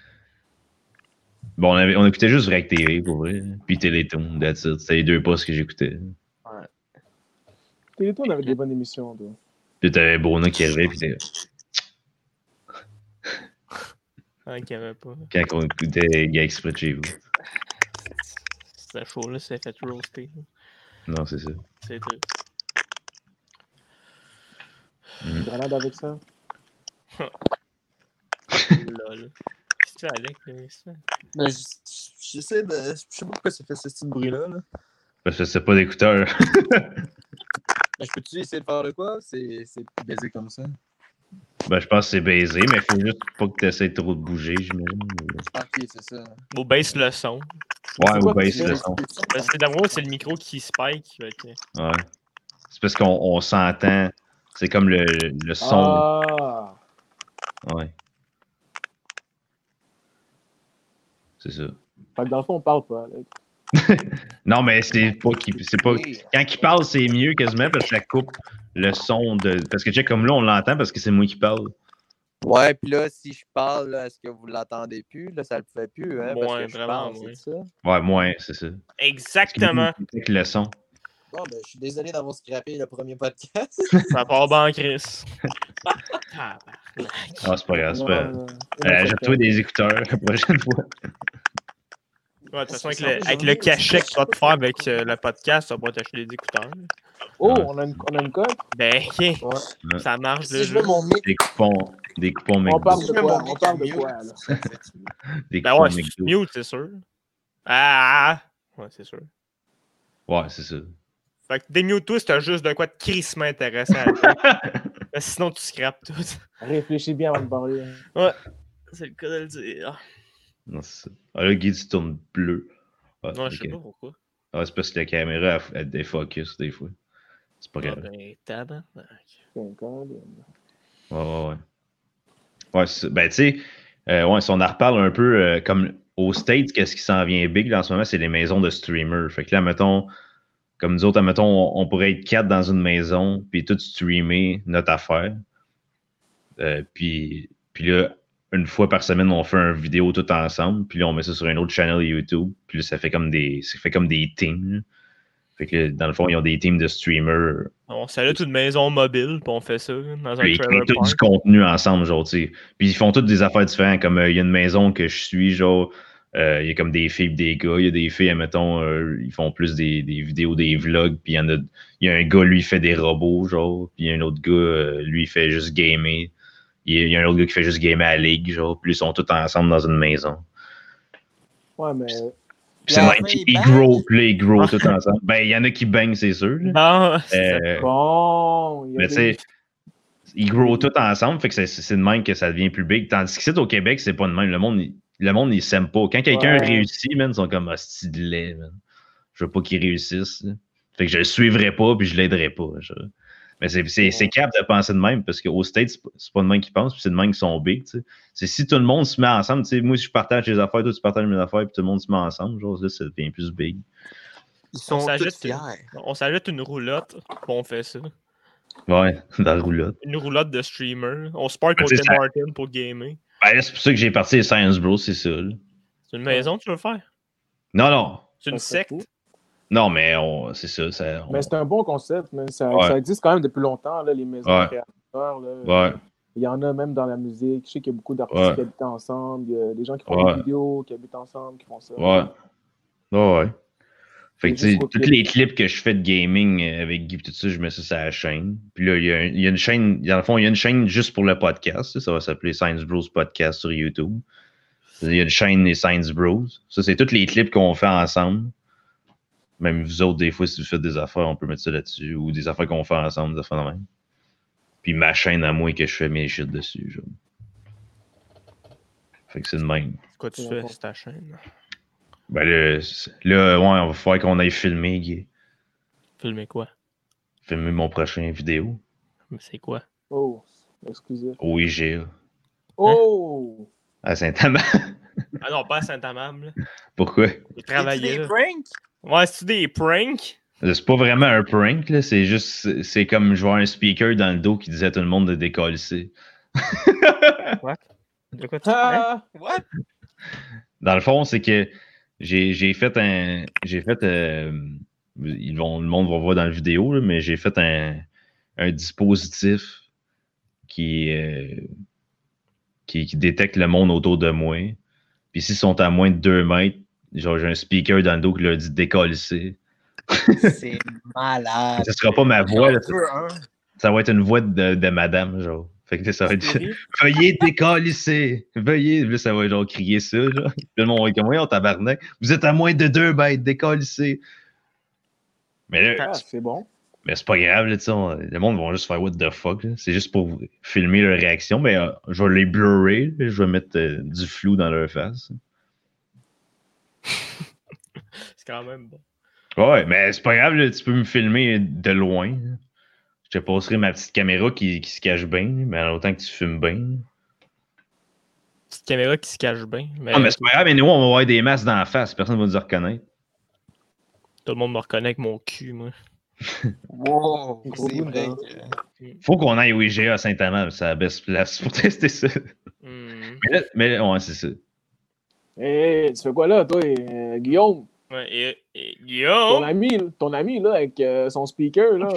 Speaker 3: Bon, on écoutait juste Vrac TV, pour vrai. Puis Télétoon, that's it. C'était les deux postes que j'écoutais.
Speaker 1: Ouais. Télétoon, on avait des bonnes émissions, toi.
Speaker 3: Puis t'avais Bruna qui arrivait, puis t'es...
Speaker 2: Qu'il n'y avait pas.
Speaker 3: Quand on écoutait Gars Exprès de chez vous.
Speaker 2: C'était chaud, là, c'est fait roaster.
Speaker 3: Non, c'est ça.
Speaker 2: C'est tout.
Speaker 1: Grenade avec ça?
Speaker 2: Lol. Qu'est-ce que tu fais, Alec?
Speaker 4: Mais j'essaie de... Je sais pas pourquoi ça fait ce style de bruit-là. Là.
Speaker 3: Parce que c'est pas d'écouteur.
Speaker 4: Je peux-tu essayer de faire de quoi? C'est baisé comme ça.
Speaker 3: Ben, je pense que c'est baisé, mais il faut juste pas que tu essaies trop de bouger, j'imagine.
Speaker 4: Ok, c'est ça.
Speaker 2: Ou baisse le son.
Speaker 3: Ouais, ou baisse le son.
Speaker 2: Parce que d'abord, c'est le micro qui spike.
Speaker 3: Ouais. C'est parce qu'on s'entend. C'est comme le son.
Speaker 1: Ah!
Speaker 3: Ouais. C'est ça.
Speaker 1: Fait que dans le fond, on parle pas, Alex.
Speaker 3: Non, mais c'est pas quand il parle, c'est mieux quasiment parce que ça coupe le son de. Parce que, comme là, on l'entend parce que c'est moi qui parle.
Speaker 4: Ouais, puis là, si je parle, est-ce que vous l'entendez plus? Là, ça le fait plus, hein?
Speaker 2: Moins,
Speaker 4: parce que
Speaker 2: vraiment,
Speaker 4: je parle,
Speaker 2: oui.
Speaker 4: c'est ça?
Speaker 3: Ouais, moins, c'est ça.
Speaker 2: Exactement.
Speaker 3: Avec le son.
Speaker 4: Bon, ben, je suis désolé d'avoir scrappé le premier podcast.
Speaker 2: Ça part bien en Chris.
Speaker 3: Ah, c'est pas grave, c'est pas grave. Achète-toi des écouteurs la prochaine fois.
Speaker 2: Ouais, de toute façon, avec le cachet que tu vas te faire avec le podcast, tu vas pas t'acheter des écouteurs.
Speaker 1: Oh,
Speaker 3: Ouais.
Speaker 1: on a une code?
Speaker 2: Ben,
Speaker 4: Ouais.
Speaker 2: ça marche
Speaker 4: Si
Speaker 2: le
Speaker 4: je veux
Speaker 2: jeu.
Speaker 4: mon mic,
Speaker 3: Des coupons McDo.
Speaker 1: On parle de
Speaker 4: si je veux
Speaker 1: quoi?
Speaker 4: mon
Speaker 1: On
Speaker 4: mic
Speaker 1: parle de
Speaker 4: mieux,
Speaker 1: quoi, là?
Speaker 3: Des
Speaker 2: Ben
Speaker 3: coupons
Speaker 2: ouais, c'est
Speaker 3: McDo.
Speaker 2: mute, c'est sûr. Ah! Ouais, c'est sûr.
Speaker 3: Ouais, c'est ça.
Speaker 2: Fait que démute-toi si t'as juste de quoi de crissement intéressant à dire. Sinon, tu scrapes tout.
Speaker 1: Réfléchis bien avant de parler.
Speaker 2: Ouais, c'est le cas de le dire.
Speaker 3: Non, c'est ça. Ah, là, Guy, tu tournes bleu. Ah,
Speaker 2: Non, je
Speaker 3: ok.
Speaker 2: sais pas pourquoi.
Speaker 3: Ah, c'est parce que la caméra, elle défocus des fois. C'est pas
Speaker 2: Ah,
Speaker 3: grave.
Speaker 2: ben, tabarnak.
Speaker 1: C'est un code.
Speaker 3: Ouais. Ouais, ben, tu sais, ouais, si on en reparle un peu, comme aux States, qu'est-ce qui s'en vient big là, en ce moment, c'est les maisons de streamers. Fait que là, mettons, comme nous autres, mettons, on pourrait être 4 dans une maison, puis tout streamer notre affaire. Puis là, une fois par semaine, on fait une vidéo tout ensemble, puis là, on met ça sur un autre channel YouTube, puis là, ça fait comme des teams. Là. Fait que dans le fond, ils ont des teams de streamers.
Speaker 2: On s'allume une maison mobile, puis on fait ça dans un
Speaker 3: Puis ils
Speaker 2: trailer
Speaker 3: créent tout du
Speaker 2: park.
Speaker 3: contenu ensemble, genre, tu sais. Puis ils font toutes des affaires différentes, comme il y a une maison que je suis, genre, il y a comme des filles et des gars. Il y a des filles, admettons, ils font plus des vidéos, des vlogs, puis il y a un gars, lui, il fait des robots, genre, puis il y a un autre gars, lui, il fait juste gamer. Il y a un autre gars qui fait juste gamer à la ligue, genre, puis ils sont tous ensemble dans une maison.
Speaker 1: Ouais, mais.
Speaker 3: Puis c'est
Speaker 4: Là,
Speaker 3: même
Speaker 4: ils
Speaker 3: qu'ils grow, puis là, ils grow tout ensemble. Ben, il y en a qui baignent, c'est sûr. Là.
Speaker 2: Non,
Speaker 1: Bon, il y a
Speaker 3: Mais tu
Speaker 1: des-
Speaker 3: sais, ils grow tout ensemble, fait que c'est de même que ça devient plus big. Tandis que c'est au Québec, c'est pas de même. Le monde, il s'aime pas. Quand quelqu'un
Speaker 1: Ouais.
Speaker 3: réussit, man, ils sont comme hostie de lait, man. Je veux pas qu'il réussisse. Là. Fait que je le suivrai pas, puis je l'aiderai pas. Mais c'est cap de penser de même, parce qu'aux States, c'est pas de même qu'ils pensent, puis c'est de même qu'ils sont big, tu sais. C'est si tout le monde se met ensemble, tu sais, moi, si je partage les affaires, toi, tu partages mes affaires, puis tout le monde se met ensemble, genre, là, ça devient plus big.
Speaker 4: Ils sont tous
Speaker 2: s'ajoute
Speaker 4: fiers.
Speaker 2: on s'ajoute une roulotte, puis on fait ça.
Speaker 3: Ouais, dans la roulotte.
Speaker 2: Une roulotte de streamer. On se parle
Speaker 3: Ben,
Speaker 2: contre
Speaker 3: c'est
Speaker 2: Tim
Speaker 3: ça.
Speaker 2: Martin pour gamer.
Speaker 3: Ben, là, c'est pour ça que j'ai parti les Science Bros, c'est ça, là.
Speaker 2: C'est une maison que tu veux faire?
Speaker 3: Non.
Speaker 2: C'est une
Speaker 1: Ça serait
Speaker 2: secte?
Speaker 1: cool.
Speaker 3: Non, mais c'est ça.
Speaker 1: Mais c'est un bon concept, mais ça
Speaker 3: Ouais.
Speaker 1: existe quand même depuis longtemps, là, les maisons
Speaker 3: Ouais.
Speaker 1: créateurs. Là.
Speaker 3: Ouais.
Speaker 1: Il y en a même dans la musique. Je sais qu'il y a beaucoup d'artistes
Speaker 3: Ouais.
Speaker 1: qui habitent ensemble. Il y a des gens qui font
Speaker 3: Ouais.
Speaker 1: des vidéos, qui habitent ensemble, qui font ça.
Speaker 3: Ouais. Ouais. Fait que,
Speaker 1: C'est
Speaker 3: tu sais,
Speaker 1: juste
Speaker 3: tous
Speaker 1: pour
Speaker 3: les clips que je fais de gaming avec Guy et tout ça, je mets ça sur la chaîne. Puis là, il y a une chaîne, dans le fond, il y a une chaîne juste pour le podcast. Ça va s'appeler Science Bros Podcast sur YouTube. Il y a une chaîne des Science Bros. Ça, c'est tous les clips qu'on fait ensemble. Même vous autres, des fois, si vous faites des affaires, on peut mettre ça là-dessus. Ou des affaires qu'on fait ensemble, des affaires de même. Puis ma chaîne à moi que je fais mes shit dessus. Genre. Fait que c'est de même.
Speaker 2: C'est quoi tu fais sur ta chaîne?
Speaker 3: Ben là, ouais, on va falloir qu'on aille filmer, Guy.
Speaker 2: Filmer quoi?
Speaker 3: Filmer mon prochain vidéo.
Speaker 2: Mais c'est quoi?
Speaker 1: Oh, excusez.
Speaker 3: Au IGA.
Speaker 1: Oh!
Speaker 3: À Saint-Amand.
Speaker 2: Ah non, pas à Saint-Amable.
Speaker 3: Pourquoi?
Speaker 2: J'ai
Speaker 4: C'est
Speaker 2: travaillé
Speaker 4: des
Speaker 2: là.
Speaker 4: pranks?
Speaker 2: Ouais, c'est des pranks?
Speaker 3: C'est pas vraiment un prank, là. C'est juste. C'est comme je vois un speaker dans le dos qui disait à tout le monde de décalisser.
Speaker 2: What? De quoi tu parles?
Speaker 1: Ah!
Speaker 4: What?
Speaker 3: Dans le fond, c'est que j'ai fait un. Le monde va voir dans la vidéo, là, mais j'ai fait un dispositif qui détecte le monde autour de moi. Puis s'ils sont à moins de 2 mètres, genre j'ai un speaker dans le dos qui leur dit décalisser.
Speaker 4: C'est malade.
Speaker 3: Ce sera pas ma voix, là,
Speaker 4: J'en veux un.
Speaker 3: ça va être une voix de madame, genre. Fait que ça va être veuillez décalisser, veuillez. Là, ça va genre crier ça, genre. Puis le monde va être comme, voyons, tabarnak, vous êtes à moins de 2 mètres, décalisser. Mais là,
Speaker 1: Ah, c'est bon.
Speaker 3: mais c'est pas grave, là, tu sais, le monde va juste faire what the fuck, là. C'est juste pour filmer leur réaction, mais je vais les blurrer, là. Je vais mettre du flou dans leur face.
Speaker 2: C'est quand même bon.
Speaker 3: Ouais, mais c'est pas grave, là, tu peux me filmer de loin. Là. Je te passerai ma petite caméra qui se cache bien, mais en autant que tu filmes bien.
Speaker 2: Petite caméra qui se cache bien. Mais
Speaker 3: Ah, mais c'est pas grave, mais nous, on va avoir des masques dans la face, personne ne va nous reconnaître.
Speaker 2: tout le monde me reconnaît avec mon cul, moi.
Speaker 4: Wow,
Speaker 1: Gros
Speaker 4: c'est
Speaker 1: bout de
Speaker 4: vrai
Speaker 1: dent.
Speaker 4: que...
Speaker 3: Faut qu'on aille au IGA à Saint-Amand, c'est la best place pour tester ça.
Speaker 2: Hmm.
Speaker 3: Mais là, ouais, c'est ça.
Speaker 1: Hé, tu fais quoi là, toi, Guillaume?
Speaker 2: Ouais, et
Speaker 1: Ton
Speaker 2: Guillaume!
Speaker 1: ami, là, avec son speaker, là.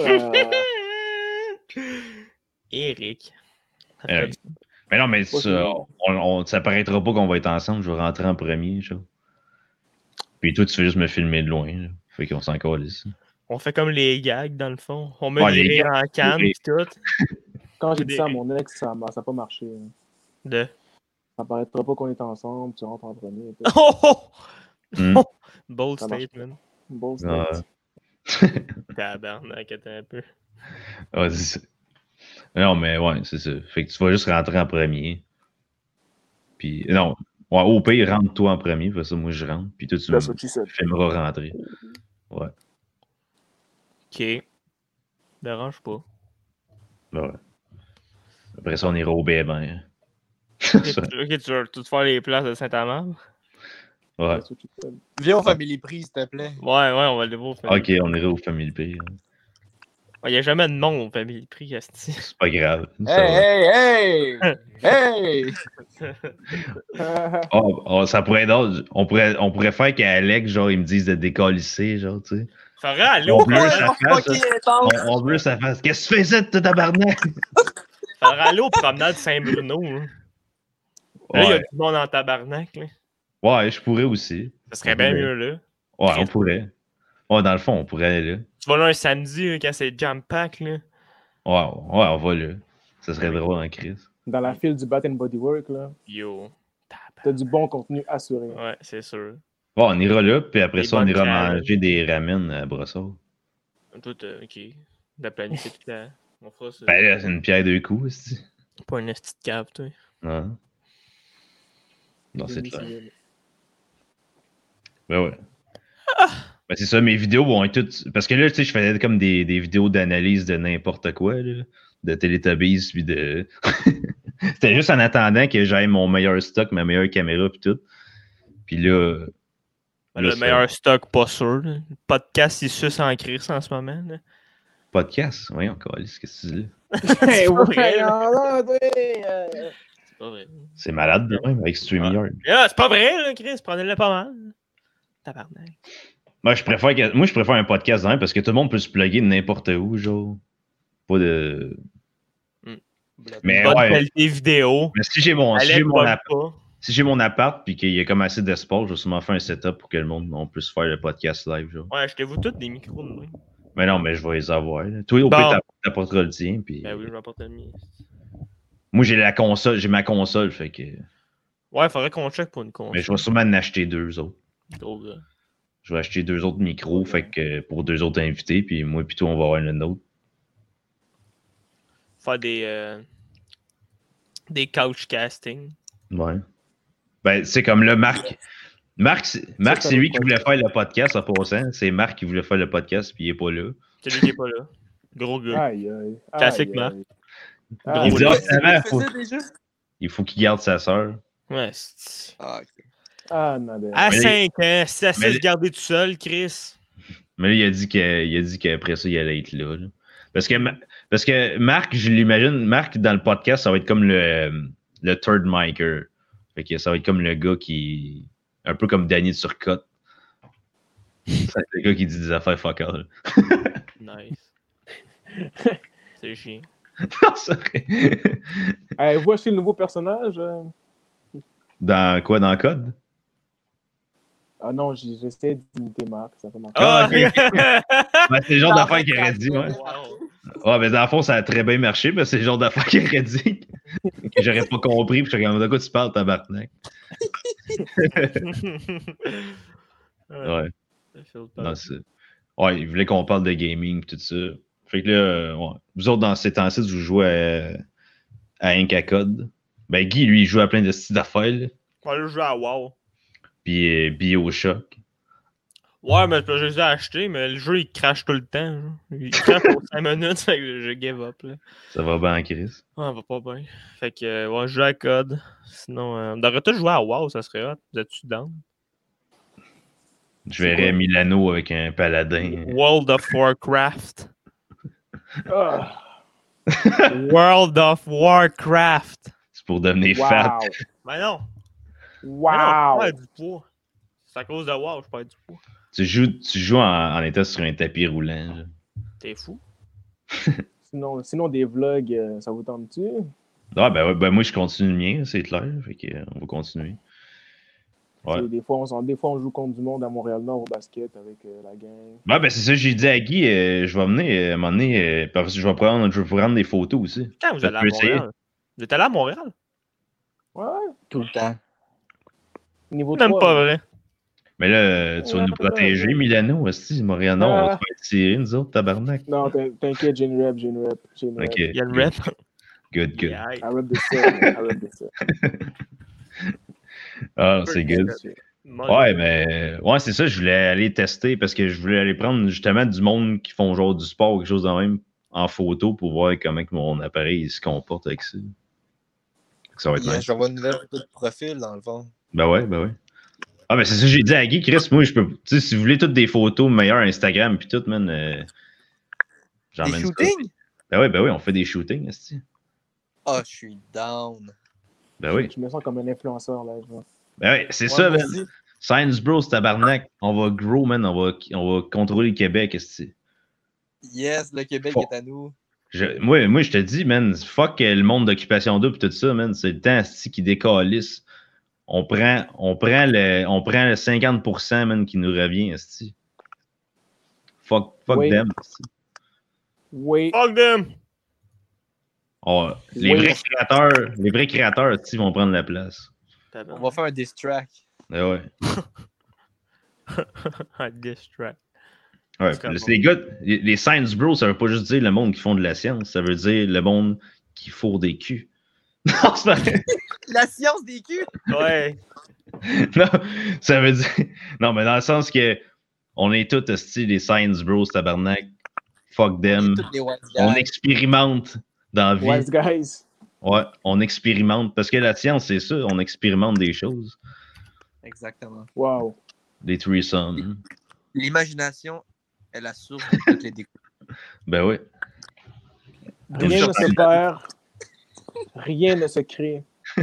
Speaker 2: Eric. Ça
Speaker 3: Euh,
Speaker 2: fait du-
Speaker 3: Mais non, mais
Speaker 1: Pas
Speaker 3: ça, ça paraîtra pas qu'on va être ensemble, je vais rentrer en premier, genre. Puis toi, tu fais juste me filmer de loin, là. Fait qu'on s'en calisse.
Speaker 2: On fait comme les gags, dans le fond. On met
Speaker 3: Ouais,
Speaker 2: des
Speaker 3: les
Speaker 2: rires en canne
Speaker 3: les-
Speaker 2: pis tout.
Speaker 1: Quand j'ai dit ça à mon ex, ça n'a pas marché. Hein.
Speaker 2: De...
Speaker 1: Ça paraîtra pas qu'on est ensemble, tu rentres en premier. puis-
Speaker 2: Oh! Oh!
Speaker 3: Hmm.
Speaker 2: Bold
Speaker 1: Ça marche.
Speaker 2: statement.
Speaker 1: Bon, c'est
Speaker 2: Tabarnak, attends un peu.
Speaker 3: Ouais, c'est ça. Non, mais ouais, c'est ça. Fait que tu vas juste rentrer en premier. Puis, non. Ouais, au pire, rentre-toi en premier, parce que moi, je rentre. Puis toi, tu
Speaker 1: That's what she said.
Speaker 3: me filmeras rentrer. Ouais.
Speaker 2: Ok. Dérange pas.
Speaker 3: Ouais. Après ça, on ira au BM.
Speaker 2: Ok, tu veux tout faire les places de Saint-Amand?
Speaker 3: Ouais.
Speaker 1: That's what she said.
Speaker 4: Viens au Family Prix, s'il te plaît.
Speaker 2: Ouais, on va aller voir.
Speaker 3: Ok, on ira au Family P.
Speaker 2: Il n'y a jamais de monde, famille le prix, asti.
Speaker 3: C'est pas grave.
Speaker 4: Hey!
Speaker 3: Ça pourrait être drôle. On pourrait faire qu'Alex, genre, il me dise de décalisser, genre, tu sais.
Speaker 2: Faudrait aller
Speaker 3: On
Speaker 2: au
Speaker 3: veut sa face.
Speaker 4: intense!
Speaker 3: On veut sa face. Qu'est-ce que tu faisais, de tabarnak?
Speaker 2: Faudrait aller au promenade Saint-Bruno. Hein. Là, il y a
Speaker 3: Ouais.
Speaker 2: du monde en tabarnak. Là.
Speaker 3: Ouais, je pourrais aussi.
Speaker 2: Ça serait bien mieux là.
Speaker 3: Ouais, on pourrait. Ouais, dans le fond, on pourrait aller là.
Speaker 2: Tu vas là un samedi là, quand c'est jam-pack. Là.
Speaker 3: Ouais, on va là. Ça serait drôle en crise.
Speaker 1: Dans la file du Bat and Body Work, là,
Speaker 2: Yo.
Speaker 1: t'as du bon contenu assuré.
Speaker 2: Ouais, c'est sûr.
Speaker 3: Ouais, on ira là, puis après
Speaker 2: Des
Speaker 3: ça, on
Speaker 2: bonnes
Speaker 3: ira
Speaker 2: carottes.
Speaker 3: manger des ramen à Brossard.
Speaker 2: Tout, ok. De planifier tout le temps. On fera ça.
Speaker 3: Ben là, c'est une pierre deux coups, c'est
Speaker 2: Pas une petite cave, toi.
Speaker 3: Non. Non, c'est clair.
Speaker 1: Délicieux.
Speaker 3: Ben ouais. Ben c'est ça, mes vidéos vont être toutes. Parce que là, tu sais, je faisais comme des vidéos d'analyse de n'importe quoi, là. De Teletubbies, puis de. C'était juste en attendant que j'aille mon meilleur stock, ma meilleure caméra, puis tout. Puis là.
Speaker 2: Le
Speaker 3: ça-
Speaker 2: meilleur stock, pas sûr. Là. Le podcast, il suce en crise en ce moment. Là.
Speaker 3: Podcast? Voyons, Calis, qu'est-ce que tu dis là?
Speaker 1: Hey,
Speaker 2: pas vrai,
Speaker 1: ouais, non, toi,
Speaker 2: C'est pas vrai.
Speaker 3: C'est malade de même avec StreamYard.
Speaker 2: Ah, c'est pas vrai, là, Chris. Prenez-le pas mal. Tabarnak.
Speaker 3: Moi, je préfère un podcast de même parce que tout le monde peut se plugger de n'importe où, genre. Pas de. Mais
Speaker 2: Bonne
Speaker 3: ouais.
Speaker 2: qualité vidéo.
Speaker 3: Mais si j'ai mon,
Speaker 2: Alex vole pas.
Speaker 3: si j'ai mon appart puis qu'il y a comme assez d'espace, je vais sûrement faire un setup pour que le monde on puisse faire le podcast live, genre.
Speaker 2: Ouais, achetez-vous tous des micros de moi.
Speaker 3: Mais non, mais je vais les avoir. Là. Toi, au
Speaker 2: Bon.
Speaker 3: pire, t'apporteras le tien. Puis...
Speaker 2: Ben oui, je vais apporter le mien.
Speaker 3: Moi, j'ai ma console, fait que.
Speaker 2: Ouais, faudrait qu'on check pour une console.
Speaker 3: Mais je vais sûrement en acheter deux autres.
Speaker 2: Gros gars.
Speaker 3: Je vais acheter deux autres micros, fait que pour deux autres invités, puis moi, puis toi, on va avoir un autre.
Speaker 2: Faire des couch casting.
Speaker 3: Ouais. Ben, c'est comme le Marc. Marc, c'est lui qui voulait faire le podcast en passant. C'est Marc qui voulait faire le podcast, puis il est pas là.
Speaker 2: C'est lui qui est pas là. Gros gars.
Speaker 1: Aïe, aïe.
Speaker 2: Classique,
Speaker 1: Aïe,
Speaker 2: Marc.
Speaker 1: aïe.
Speaker 2: Gros
Speaker 3: Il dit,
Speaker 2: gars.
Speaker 3: il faut qu'il garde sa sœur.
Speaker 2: Ouais, c'est...
Speaker 4: Ah, ok.
Speaker 1: Ah, non,
Speaker 2: À
Speaker 3: Mais
Speaker 2: 5 ans, c'est assez
Speaker 3: mais-
Speaker 2: de se garder tout seul, Chris.
Speaker 3: Mais là, il a dit qu'après ça, il allait être là. Parce que Marc, je l'imagine, Marc, dans le podcast, ça va être comme le third micer. Fait que ça va être comme le gars qui. Un peu comme Danny Turcotte. C'est le gars qui dit des affaires fuck all.
Speaker 2: Nice. C'est chiant.
Speaker 1: Hey, voici le nouveau personnage.
Speaker 3: Dans quoi, dans Code?
Speaker 1: Ah non, j'essaie d'imiter Marc, ça fait marquer.
Speaker 2: Ah!
Speaker 3: Ben, c'est le genre d'affaires qu'il aurait dit, ouais.
Speaker 2: Wow.
Speaker 3: Ouais, mais dans le fond, ça a très bien marché, mais c'est le genre d'affaires qu'il aurait dit. Que j'aurais pas compris, puis je suis comme, de quoi tu parles, tabarnak? Ouais. Non, ouais, il voulait qu'on parle de gaming et tout ça. Fait que là, ouais. Vous autres, dans ces temps-ci, vous jouez à Inca Code. Ben, Guy, lui, il joue à plein de styles d'affaires, là.
Speaker 2: On va aller jouer à WoW.
Speaker 3: Puis BioShock.
Speaker 2: Ouais, mais je les ai achetés, mais le jeu il crache tout le temps. Genre. Il crache pour 5 minutes, fait que je give up. Là.
Speaker 3: Ça va bien en crise.
Speaker 2: Ouais, va pas bien. Fait que, ouais, je joue à code. Sinon, on devrait tous jouer à WoW, ça serait hot. Vous êtes-tu down?
Speaker 3: Je verrais Milano avec un paladin.
Speaker 2: World of Warcraft.
Speaker 1: Ah,
Speaker 2: World of Warcraft.
Speaker 3: C'est pour devenir
Speaker 1: wow.
Speaker 3: fat.
Speaker 2: Mais non.
Speaker 1: Wow.
Speaker 2: Mais non, je perds du poids. C'est à cause de WoW, je perds du poids.
Speaker 3: Tu joues en étant sur un tapis roulant. Là.
Speaker 2: T'es fou?
Speaker 1: Sinon, des vlogs, ça vous tente-tu?
Speaker 3: Ah, ben, ouais, ben moi, je continue le mien, c'est clair. Fait que, on va continuer. Ouais.
Speaker 1: Des fois, on joue contre du monde à Montréal-Nord au basket avec la gang.
Speaker 3: Ben, c'est ça, j'ai dit à Guy, je vais venir, à un moment donné, parce que je vais prendre des photos aussi.
Speaker 2: Quand vous
Speaker 3: Ça
Speaker 2: allez à
Speaker 3: peut essayer.
Speaker 2: Montréal? Vous êtes allé à Montréal?
Speaker 1: Ouais,
Speaker 4: Tout le temps.
Speaker 1: niveau
Speaker 2: Même
Speaker 1: 3.
Speaker 2: pas vrai.
Speaker 3: Mais là, tu vas nous protéger, Milano, aussi, Montréal-Nord, on va se faire tirer, nous autres, tabarnak.
Speaker 1: Non, t'inquiète, j'ai une rep.
Speaker 3: Ok.
Speaker 2: Il y a le rep.
Speaker 3: Good.
Speaker 2: Yeah.
Speaker 1: I rep de ça.
Speaker 3: Ah, c'est good. Ouais, mais ouais, c'est ça, je voulais aller tester parce que je voulais aller prendre justement du monde qui font genre du sport ou quelque chose de même en photo pour voir comment que mon appareil il se comporte avec ça. Ça va être nice.
Speaker 4: Je vais avoir une nouvelle photo de profil, dans le fond.
Speaker 3: Ben ouais. Ah, ben c'est ça que j'ai dit à Guy, Chris, moi, je peux. Tu sais, si vous voulez toutes des photos meilleures Instagram puis tout, man, J'emmène
Speaker 4: Des
Speaker 3: ça.
Speaker 4: shootings?
Speaker 3: Ben oui, on fait des shootings, esti.
Speaker 4: Ah, je suis down.
Speaker 3: Ben oui.
Speaker 1: Je me sens comme un influenceur, là.
Speaker 3: Ben oui, c'est
Speaker 4: Ouais,
Speaker 3: ça,
Speaker 4: moi
Speaker 3: man.
Speaker 4: aussi.
Speaker 3: Science Bros, tabarnak. On va grow, man. On va contrôler le Québec, esti.
Speaker 4: Yes, le Québec
Speaker 3: Fuck.
Speaker 4: est à nous.
Speaker 3: Moi, je te dis, man, fuck le monde d'occupation double et tout ça, man. C'est le temps, esti, qui décalisse. On prend le 50%, man, qui nous revient, esti. Fuck
Speaker 1: Oui.
Speaker 3: them, esti.
Speaker 1: Oui.
Speaker 2: Fuck them!
Speaker 3: Les
Speaker 1: Oui.
Speaker 3: vrais créateurs, esti, vont prendre la place.
Speaker 4: On va faire un diss track.
Speaker 3: Ben ouais.
Speaker 2: Un diss track.
Speaker 3: Ouais,
Speaker 2: C'est comme
Speaker 3: les gars, les Science Bros, ça veut pas juste dire le monde qui font de la science, ça veut dire le monde qui fourre des culs. Non, c'est pas vrai.
Speaker 4: La science des culs!
Speaker 2: Ouais.
Speaker 3: Non, ça veut dire. Non, mais dans le sens que on est tous hosties des Science Bros, tabarnak. Fuck them.
Speaker 4: Toutes les wise
Speaker 3: On
Speaker 4: guys.
Speaker 3: expérimente dans la vie.
Speaker 1: Wise guys.
Speaker 3: Ouais, on expérimente. Parce que la science, c'est ça, on expérimente des choses.
Speaker 4: Exactement.
Speaker 1: Wow.
Speaker 3: Des threesomes.
Speaker 4: L'imagination est la source de toutes les découvertes.
Speaker 3: Ben oui.
Speaker 1: Rien ne se perd. Rien ne se crée.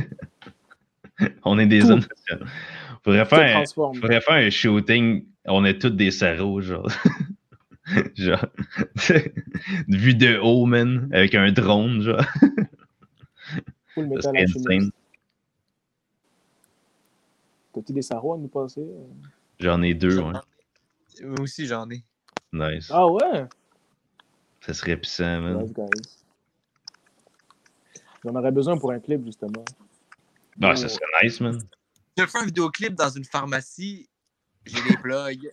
Speaker 3: On est des
Speaker 1: Tout.
Speaker 3: hommes. Faudrait
Speaker 1: Se transforme.
Speaker 3: faire un shooting. On est tous des sarros, genre. Genre. Vu de haut, man. Avec un drone, genre.
Speaker 1: Full
Speaker 3: Ça
Speaker 1: métal
Speaker 3: serait
Speaker 1: alchimiste.
Speaker 3: insane.
Speaker 1: T'as-tu des sarros à nous passer?
Speaker 3: J'en ai deux, ouais.
Speaker 4: Moi aussi, j'en ai.
Speaker 3: Nice.
Speaker 1: Ah ouais?
Speaker 3: Ça serait puissant, man.
Speaker 1: Wise guys. J'en aurais besoin pour un clip, justement.
Speaker 3: Ah, ça serait nice, man.
Speaker 4: Je fais un vidéoclip dans une pharmacie. J'ai les plugs.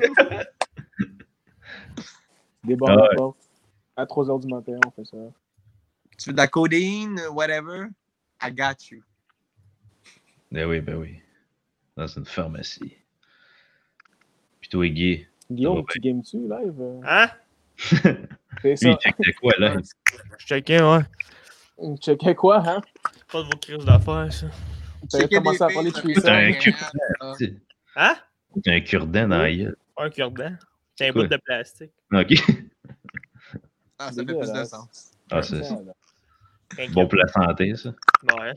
Speaker 1: Des bords
Speaker 3: Ah ouais.
Speaker 1: de porte. À 3h du matin, on fait ça.
Speaker 4: Tu veux de la codéine, whatever? I got you.
Speaker 3: Ben oui, ben oui. Dans une pharmacie. Puis toi, Guy.
Speaker 1: Guillaume,
Speaker 3: va
Speaker 1: tu games-tu live?
Speaker 2: Hein?
Speaker 1: C'est
Speaker 3: Lui,
Speaker 1: ça.
Speaker 3: il check de quoi, là?
Speaker 2: Je checkais, ouais.
Speaker 1: Checkais quoi, hein?
Speaker 2: Pas de vos crises d'affaires, ça.
Speaker 1: T'avais commencé à parler de
Speaker 3: T'as
Speaker 1: cuisson.
Speaker 3: un
Speaker 4: Ouais.
Speaker 3: cure-dent.
Speaker 2: Hein?
Speaker 3: T'as un cure-dent dans la gueule.
Speaker 2: Un cure-dent. C'est un
Speaker 3: Quoi?
Speaker 2: bout de plastique.
Speaker 3: OK.
Speaker 4: Ah, ça fait plus de sens.
Speaker 3: Ah, c'est
Speaker 1: Ça, là.
Speaker 2: Un
Speaker 3: bon pour la santé, ça.
Speaker 2: Ouais.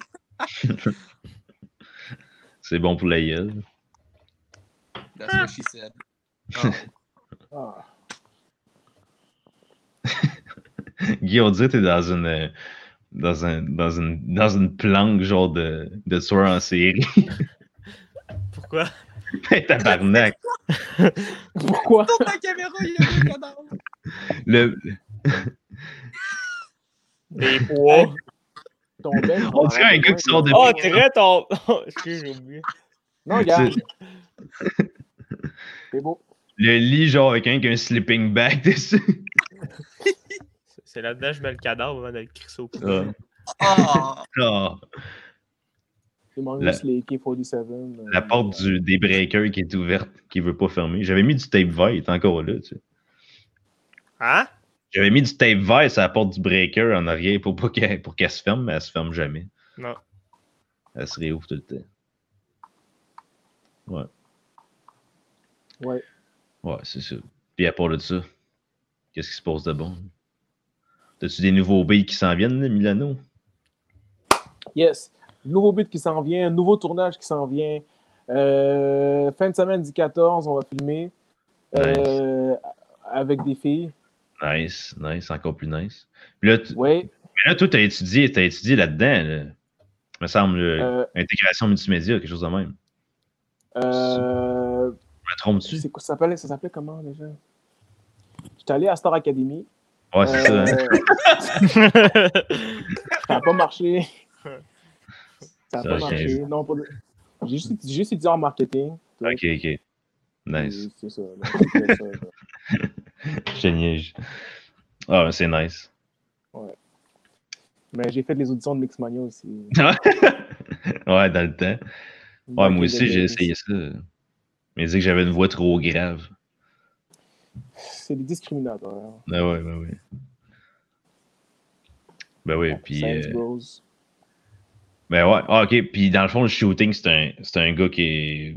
Speaker 3: C'est bon pour la gueule.
Speaker 4: That's what she said. Oh.
Speaker 1: Ah.
Speaker 3: Guy, on dirait que t'es dans une planque, genre de tueur en série.
Speaker 2: Pourquoi?
Speaker 3: Tabarnak.
Speaker 1: Pourquoi?
Speaker 4: Tourne la caméra, il y a un cadavre.
Speaker 3: Le...
Speaker 2: Des poids.
Speaker 1: Ton bec,
Speaker 3: On dirait un gars qui sort de...
Speaker 2: Oh, très ton. Oh, excuse, j'ai oublié.
Speaker 1: Non, regarde. C'est beau.
Speaker 3: Le lit, genre, avec un sleeping bag dessus.
Speaker 2: C'est là-dedans, je mets le cadavre avant de le crisser au
Speaker 3: Ah.
Speaker 4: Oh.
Speaker 3: Ah.
Speaker 1: Il manque
Speaker 3: La-
Speaker 1: juste les K-47.
Speaker 3: La porte des breakers qui est ouverte, qui veut pas fermer. J'avais mis du tape vert, il est encore là, tu sais.
Speaker 2: Hein?
Speaker 3: J'avais mis du tape vert sur la porte du breaker en arrière pour qu'elle se ferme, mais elle se ferme jamais.
Speaker 2: Non.
Speaker 3: Elle se réouvre tout le temps. Ouais.
Speaker 1: Ouais.
Speaker 3: Ouais, c'est ça. Puis à part de ça, qu'est-ce qui se passe de bon? T'as-tu des nouveaux beats qui s'en viennent, là, Milano?
Speaker 1: Yes. Nouveau beat qui s'en vient, nouveau tournage qui s'en vient. Fin de semaine du 14, on va filmer avec des filles.
Speaker 3: Nice, nice, encore plus nice. Puis là,
Speaker 1: Oui.
Speaker 3: mais là toi, t'as étudié là-dedans, là. Me semble, intégration multimédia, quelque chose de même. Je me trompe-tu?
Speaker 1: C'est quoi, ça s'appelait comment déjà? J'étais allé à Star Academy.
Speaker 3: Ouais, c'est ça. Hein?
Speaker 1: Ça n'a pas marché. Ça n'a
Speaker 3: Ça,
Speaker 1: pas
Speaker 3: j'ai
Speaker 1: marché.
Speaker 3: vu.
Speaker 1: Non, pas de... J'ai juste étudié en marketing.
Speaker 3: Ok, ok. Nice.
Speaker 1: C'est ça. Là. C'est ça, là.
Speaker 3: Je niaise. Ah, mais c'est nice.
Speaker 1: Mais j'ai fait les auditions de Mixmania aussi.
Speaker 3: Ouais, dans le temps. Ouais, moi aussi, j'ai
Speaker 1: Des-
Speaker 3: essayé ça. Mais il dit que j'avais une voix trop grave.
Speaker 1: C'est des discriminateurs.
Speaker 3: Ben ouais, ben oui. Ben oui, puis...
Speaker 1: Science Bros.
Speaker 3: Ben ouais, ah, ok. Puis dans le fond, le shooting, c'est un gars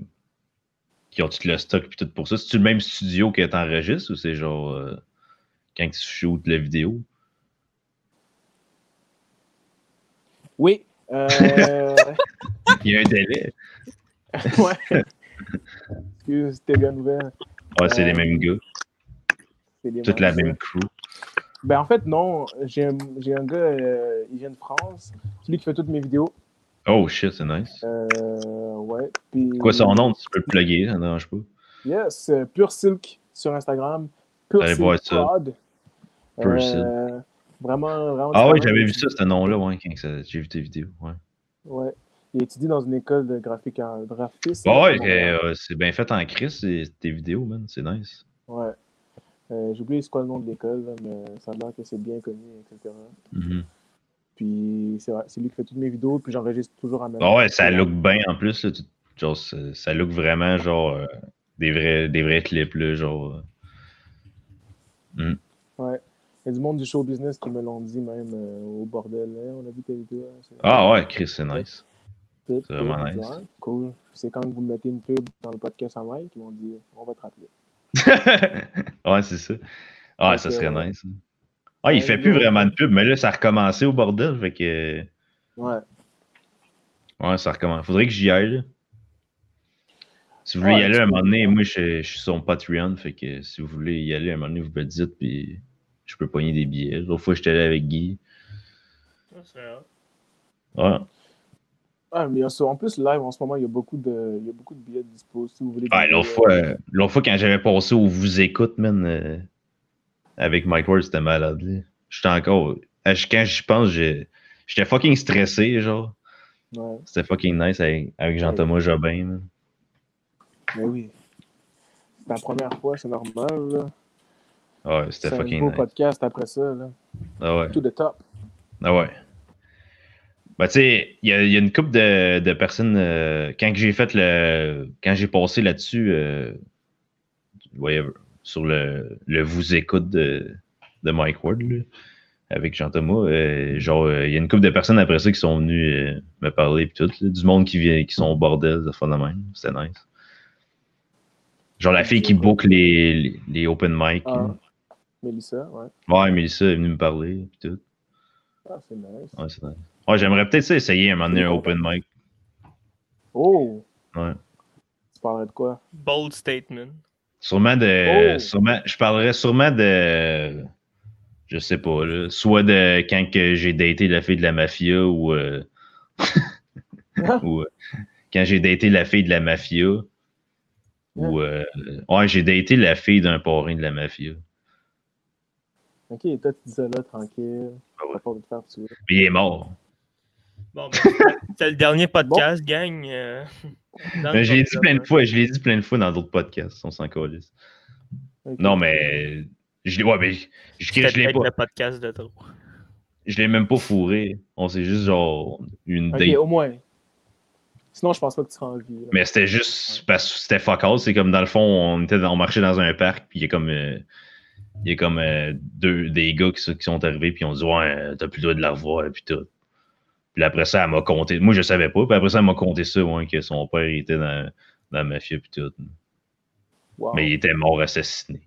Speaker 3: qui a tout le stock puis tout pour ça. C'est-tu le même studio que t'enregistres ou c'est genre quand tu shootes la vidéo?
Speaker 1: Oui.
Speaker 3: Il y a un délai.
Speaker 1: Ouais. Excuse, c'était bien ouvert.
Speaker 3: Ouais, c'est les mêmes gars.
Speaker 1: C'est les
Speaker 3: Toute
Speaker 1: mêmes
Speaker 3: la même
Speaker 1: gars.
Speaker 3: crew.
Speaker 1: Ben, en fait, non. J'ai un gars, il vient de France. C'est lui qui fait toutes mes vidéos.
Speaker 3: Oh shit, c'est nice.
Speaker 1: Ouais. Puis,
Speaker 3: Quoi son nom? Tu peux le plugger, ça ne dérange pas.
Speaker 1: yes, Pure Silk sur Instagram. Pure
Speaker 3: Allez
Speaker 1: Silk
Speaker 3: voir ça.
Speaker 1: Prod.
Speaker 3: Pure Silk.
Speaker 1: Vraiment.
Speaker 3: Ah ouais,
Speaker 1: différent.
Speaker 3: j'avais vu ça, ce nom-là, ouais, quand j'ai vu tes vidéos. Ouais.
Speaker 1: Ouais. Il étudie dans une école de graphisme.
Speaker 3: Bah ouais, c'est bien fait en crise, tes vidéos, man. C'est nice.
Speaker 1: Ouais. J'ai oublié c'est quoi le nom de l'école, là, mais ça a l'air que c'est bien connu, etc.
Speaker 3: Mm-hmm.
Speaker 1: Puis c'est vrai, c'est lui qui fait toutes mes vidéos, puis j'enregistre toujours en même
Speaker 3: Bah
Speaker 1: temps.
Speaker 3: ouais, ça look bien en plus. Là, genre, ça look vraiment genre des vrais clips, là, genre.
Speaker 1: Ouais. Il y a du monde du show business qui me l'ont dit même au bordel. Hein, on a vu tes vidéos. Hein,
Speaker 3: Ah ouais, Chris, c'est nice.
Speaker 1: C'est
Speaker 3: vraiment nice.
Speaker 1: Ouais, cool. C'est quand vous mettez une pub dans le podcast en live qu'ils vont dire on va te rappeler.
Speaker 3: Ouais, c'est ça. Ah,
Speaker 1: Donc,
Speaker 3: ça serait nice. Ah, il fait plus vraiment de pub, mais là, ça a recommencé au bordel, fait que.
Speaker 1: Ouais.
Speaker 3: Ouais, ça recommence. Faudrait que j'y aille, là. Si vous voulez y aller un moment donné, moi, je suis sur Patreon, fait que si vous voulez y aller un moment donné, vous me le dites, puis je peux pogner des billets. L'autre fois, j'étais allé avec Guy.
Speaker 2: Ça serait hot.
Speaker 3: Ouais.
Speaker 1: Ah, mais en plus, live, en ce moment, il y a beaucoup de billets dispo, si vous voulez.
Speaker 3: Ouais, l'autre fois, quand j'avais passé au Vous écoute, man, avec Mike Ward, c'était malade, là. J'étais encore... Quand j'y pense, j'étais fucking stressé, genre.
Speaker 1: Ouais.
Speaker 3: C'était fucking nice avec Jean-Thomas Jobin, man.
Speaker 1: Mais oui. C'est la première fois, c'est normal, là.
Speaker 3: Ouais, c'était fucking nice.
Speaker 1: C'est un beau podcast après ça, là.
Speaker 3: Ah ouais.
Speaker 1: Tout de top.
Speaker 3: Ah ouais. Ben, tu sais, il y a une couple de personnes. Quand j'ai passé là-dessus, sur le Vous écoute de Mike Ward, là, avec Jean-Thomas, genre, il y a une couple de personnes après ça qui sont venues me parler, pis tout, là, du monde qui sont au bordel, de fond de même. C'était nice. Genre, la fille qui book les open mic.
Speaker 1: Ah, Mélissa, ouais.
Speaker 3: Ouais, Mélissa est venue me parler, pis tout.
Speaker 1: Ah, c'est nice.
Speaker 3: Ouais, c'est nice. Ouais, j'aimerais peut-être ça essayer un moment donné un open mic.
Speaker 1: Oh!
Speaker 3: Ouais.
Speaker 1: Tu parlerais de quoi?
Speaker 2: Bold statement.
Speaker 3: Sûrement je parlerais sûrement de. Je sais pas, là. Soit de quand que j'ai daté la fille de la mafia ou. ou quand j'ai daté la fille de la mafia. Ou. Ouais, j'ai daté la fille d'un parrain de la mafia.
Speaker 1: Ok, toi, tu dis ça là, tranquille.
Speaker 3: Ah ouais.
Speaker 1: Pas de faire tuer.
Speaker 3: Mais il est mort.
Speaker 2: Bon, ben, c'est le dernier podcast, gang.
Speaker 3: Mais je l'ai dit plein de fois. Je l'ai dit plein de fois dans d'autres podcasts. On s'en calisse.
Speaker 1: Okay.
Speaker 3: Non, mais. Je l'ai pas.
Speaker 2: Le podcast de trop.
Speaker 3: Je l'ai même pas fourré. On s'est juste genre une date.
Speaker 1: Ok, au moins. Sinon, je pense pas que tu seras en vie. Là.
Speaker 3: Mais c'était juste parce que c'était fuck all. C'est comme dans le fond, on marchait dans un parc, puis il y a comme des gars qui sont arrivés, puis ils ont dit ouais, t'as plus le droit de la revoir, puis tout. Puis après ça, elle m'a conté. Moi, je savais pas. Puis après ça, elle m'a conté ça, ouais, que son père était dans la mafia, puis tout.
Speaker 1: Wow.
Speaker 3: Mais il était mort assassiné.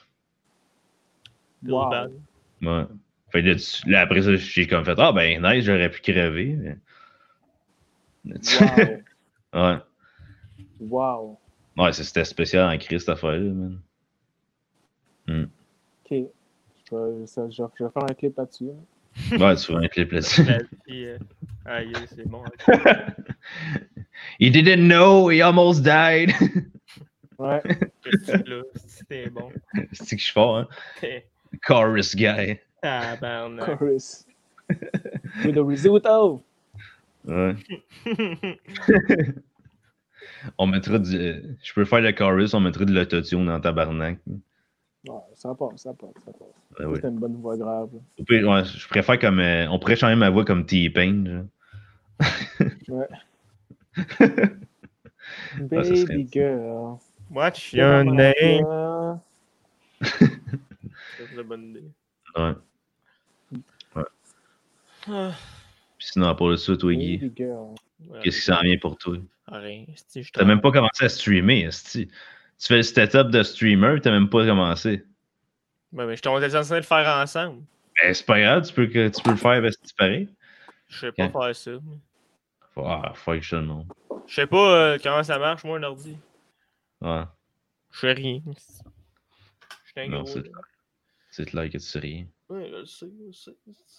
Speaker 1: Wow.
Speaker 3: Ouais. Fait là, après ça, j'ai comme fait ah ben nice, j'aurais pu crever. Mais...
Speaker 1: Wow.
Speaker 3: Ouais.
Speaker 1: Wow.
Speaker 3: Ouais, c'était spécial en Christ, cette affaire-là, man.
Speaker 1: Ok. Je vais faire un clip là-dessus. Là.
Speaker 3: Ouais, tu feras un clip là-dessus.
Speaker 2: Aïe, c'est bon.
Speaker 3: He didn't know, he almost died.
Speaker 1: Ouais.
Speaker 2: C'était bon.
Speaker 3: C'est que je suis fort, hein? Chorus guy.
Speaker 2: Tabarnak.
Speaker 1: Chorus. With the risotto.
Speaker 3: Ouais. On mettra je peux faire le chorus, on mettra de l'autotune dans tabarnak.
Speaker 1: Ouais, ça passe.
Speaker 3: Ouais, ouais.
Speaker 1: C'est une bonne voix grave.
Speaker 3: Ouais, je préfère comme. On pourrait changer ma voix comme T-Pain.
Speaker 1: Ouais. Baby girl.
Speaker 2: What's your name? C'est une bonne idée.
Speaker 3: Ouais. Puis sinon, à part de ça, toi, Guy, qu'est-ce qui s'en vient pour toi?
Speaker 2: Rien.
Speaker 3: T'as même pas commencé à streamer, esti. Tu fais le setup de streamer, t'as même pas commencé.
Speaker 2: Ben, mais on était censé le faire ensemble.
Speaker 3: Ben, c'est pas grave, tu peux le faire parce que tu parais.
Speaker 2: Je sais pas faire ça.
Speaker 3: Faut que je te le montre.
Speaker 2: Je sais pas comment ça marche, moi, un ordi.
Speaker 3: Ouais.
Speaker 2: Je fais rien. Je suis un
Speaker 3: Non,
Speaker 2: gros.
Speaker 3: c'est clair que tu sais rien.
Speaker 2: Ouais, je le sais.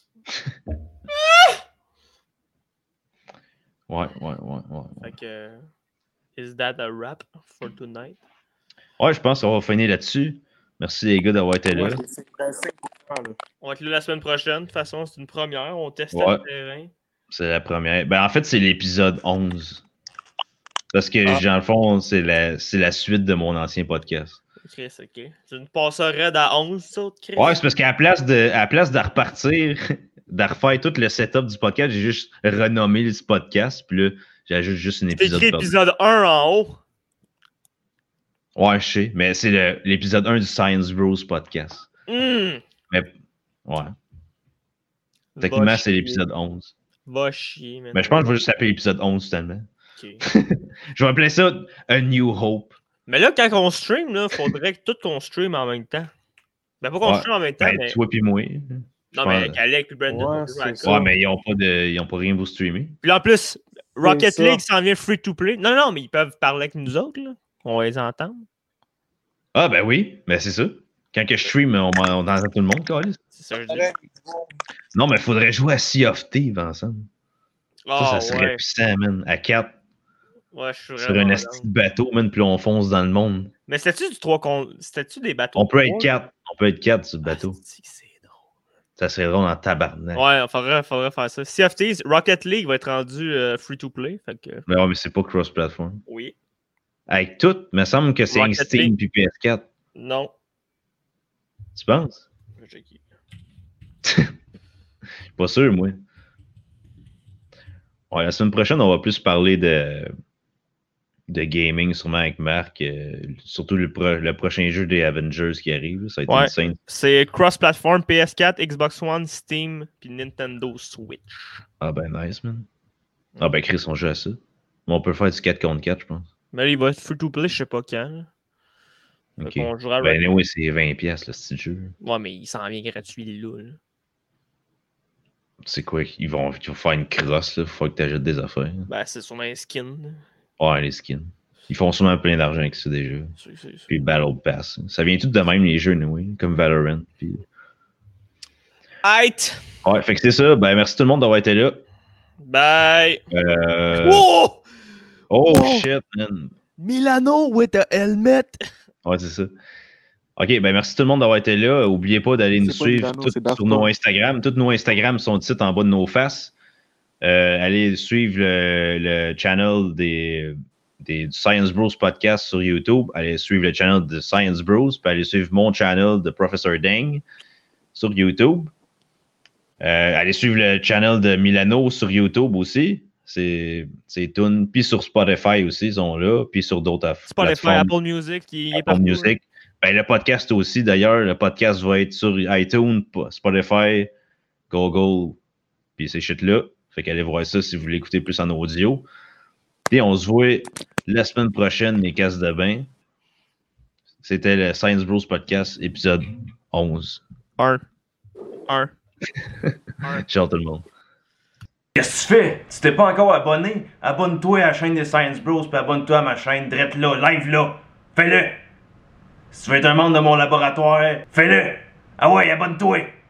Speaker 3: Ouais.
Speaker 2: Fait que. Is that a wrap for tonight?
Speaker 3: Ouais, je pense qu'on va finir là-dessus. Merci les gars d'avoir été là.
Speaker 1: Ouais, c'est
Speaker 2: On va être là la semaine prochaine. De toute façon, c'est une première. On teste
Speaker 3: Ouais.
Speaker 2: le terrain.
Speaker 3: C'est la première. Ben, en fait, c'est l'épisode 11. Parce que, dans le fond, c'est la suite de mon ancien podcast.
Speaker 2: Chris, ok. Tu nous passerais à 11, ça, Chris?
Speaker 3: Ouais, c'est parce qu'à la place de repartir, de refaire tout le setup du podcast, j'ai juste renommé ce podcast. Puis là, j'ajoute juste un
Speaker 2: C'est
Speaker 3: épisode.
Speaker 2: écrit épisode 1 en haut.
Speaker 3: Ouais, je sais. Mais c'est l'épisode 1 du Science Bros podcast. Mais, ouais. Techniquement, c'est l'épisode 11.
Speaker 2: Va chier, man.
Speaker 3: Mais je pense que je vais juste appeler l'épisode 11 tellement.
Speaker 2: Ok.
Speaker 3: Je vais appeler ça A New Hope.
Speaker 2: Mais là, quand on stream, là, faudrait que tout qu'on stream en même temps. Ben, pas qu'on stream en même temps,
Speaker 3: Ben,
Speaker 2: mais.
Speaker 3: toi pis moi.
Speaker 2: Non, mais Alec et Brandon.
Speaker 1: Ouais,
Speaker 3: ouais, mais ils ont pas rien pour streamer.
Speaker 2: Puis en plus, Rocket
Speaker 1: ça.
Speaker 2: League s'en vient free to play. Non, mais ils peuvent parler avec nous autres, là. On va les entendre.
Speaker 3: Ah, ben oui, ben c'est ça. Quand que je stream, on entend tout le monde, Carlis.
Speaker 2: C'est ça que je dis.
Speaker 3: Non, mais il faudrait jouer à Sea of Thieves ensemble. Ça
Speaker 2: Oh,
Speaker 3: serait puissant, man. À 4.
Speaker 2: Ouais, je suis
Speaker 3: Sur
Speaker 2: vraiment
Speaker 3: un
Speaker 2: down.
Speaker 3: esti de bateau, man, puis là, on fonce dans le monde.
Speaker 2: Mais c'était-tu du 3 contre. C'était-tu des bateaux?
Speaker 3: On peut
Speaker 2: de
Speaker 3: être
Speaker 2: 3?
Speaker 3: 4. On peut être 4 sur le bateau.
Speaker 2: Ah, c'est drôle.
Speaker 3: Ça serait drôle en tabarnak.
Speaker 2: Ouais, faudrait faire ça. Sea of Thieves, Rocket League va être rendu free to play. Fait que.
Speaker 3: Mais ouais, mais c'est pas cross-platform.
Speaker 2: Oui.
Speaker 3: Avec tout, il me semble que c'est un
Speaker 2: Rocket
Speaker 3: Steam puis PS4.
Speaker 2: Non.
Speaker 3: Tu penses?
Speaker 2: Je vais checker.
Speaker 3: Je suis pas sûr, moi. Ouais, la semaine prochaine, on va plus parler de gaming, sûrement avec Marc. Surtout le prochain jeu des Avengers qui arrive. Ça va être insane.
Speaker 2: C'est cross-platform PS4, Xbox One, Steam, puis Nintendo Switch.
Speaker 3: Ah ben nice, man. Ah ben Chris, on joue à ça. Mais on peut faire du 4 contre 4, je pense.
Speaker 2: Mais là, il va être free to play, je sais pas quand. Là.
Speaker 3: Ok.
Speaker 2: On jouera
Speaker 3: Ben oui, c'est 20$ le style jeu.
Speaker 2: Ouais, mais il s'en vient gratuit là.
Speaker 3: C'est quoi? Ils vont faire une crosse, là. Faut que tu achètes des affaires.
Speaker 2: Ben, c'est sûrement un skin.
Speaker 3: Ouais, les skins. Ils font sûrement plein d'argent avec ça déjà.
Speaker 2: C'est.
Speaker 3: Puis Battle Pass. Ça vient tout de même les jeux, oui, comme Valorant. Puis...
Speaker 2: Aight!
Speaker 3: Ouais, fait que c'est ça. Ben merci tout le monde d'avoir été là.
Speaker 2: Bye!
Speaker 3: Oh
Speaker 2: Whoa!
Speaker 3: shit, man.
Speaker 2: Milano with a helmet!
Speaker 3: Ouais, c'est ça. OK, ben merci tout le monde d'avoir été là. N'oubliez pas d'aller nous suivre sur nos Instagram. Tous nos Instagrams sont ici en bas de nos faces. Allez suivre le channel du Science Bros podcast sur YouTube. Allez suivre le channel de Science Bros. Puis allez suivre mon channel de Professor Dang sur YouTube. Allez suivre le channel de Milano sur YouTube aussi. C'est Toon. Puis sur Spotify aussi, ils sont là. Puis sur d'autres
Speaker 2: Spotify, Apple Music, il est partout.
Speaker 3: Music. Ben, le podcast aussi, d'ailleurs. Le podcast va être sur iTunes, Spotify, Google, puis ces shit-là. Fait qu'allez voir ça si vous voulez écouter plus en audio. Et on se voit la semaine prochaine, les casses de bain. C'était le Science Bros Podcast, épisode 11. Ciao tout le monde.
Speaker 5: Qu'est-ce que tu fais? Tu t'es pas encore abonné? Abonne-toi à la chaîne des Science Bros puis abonne-toi à ma chaîne drette là, live là. Fais-le! Si tu veux être un membre de mon laboratoire, fais-le! Ah ouais, abonne-toi!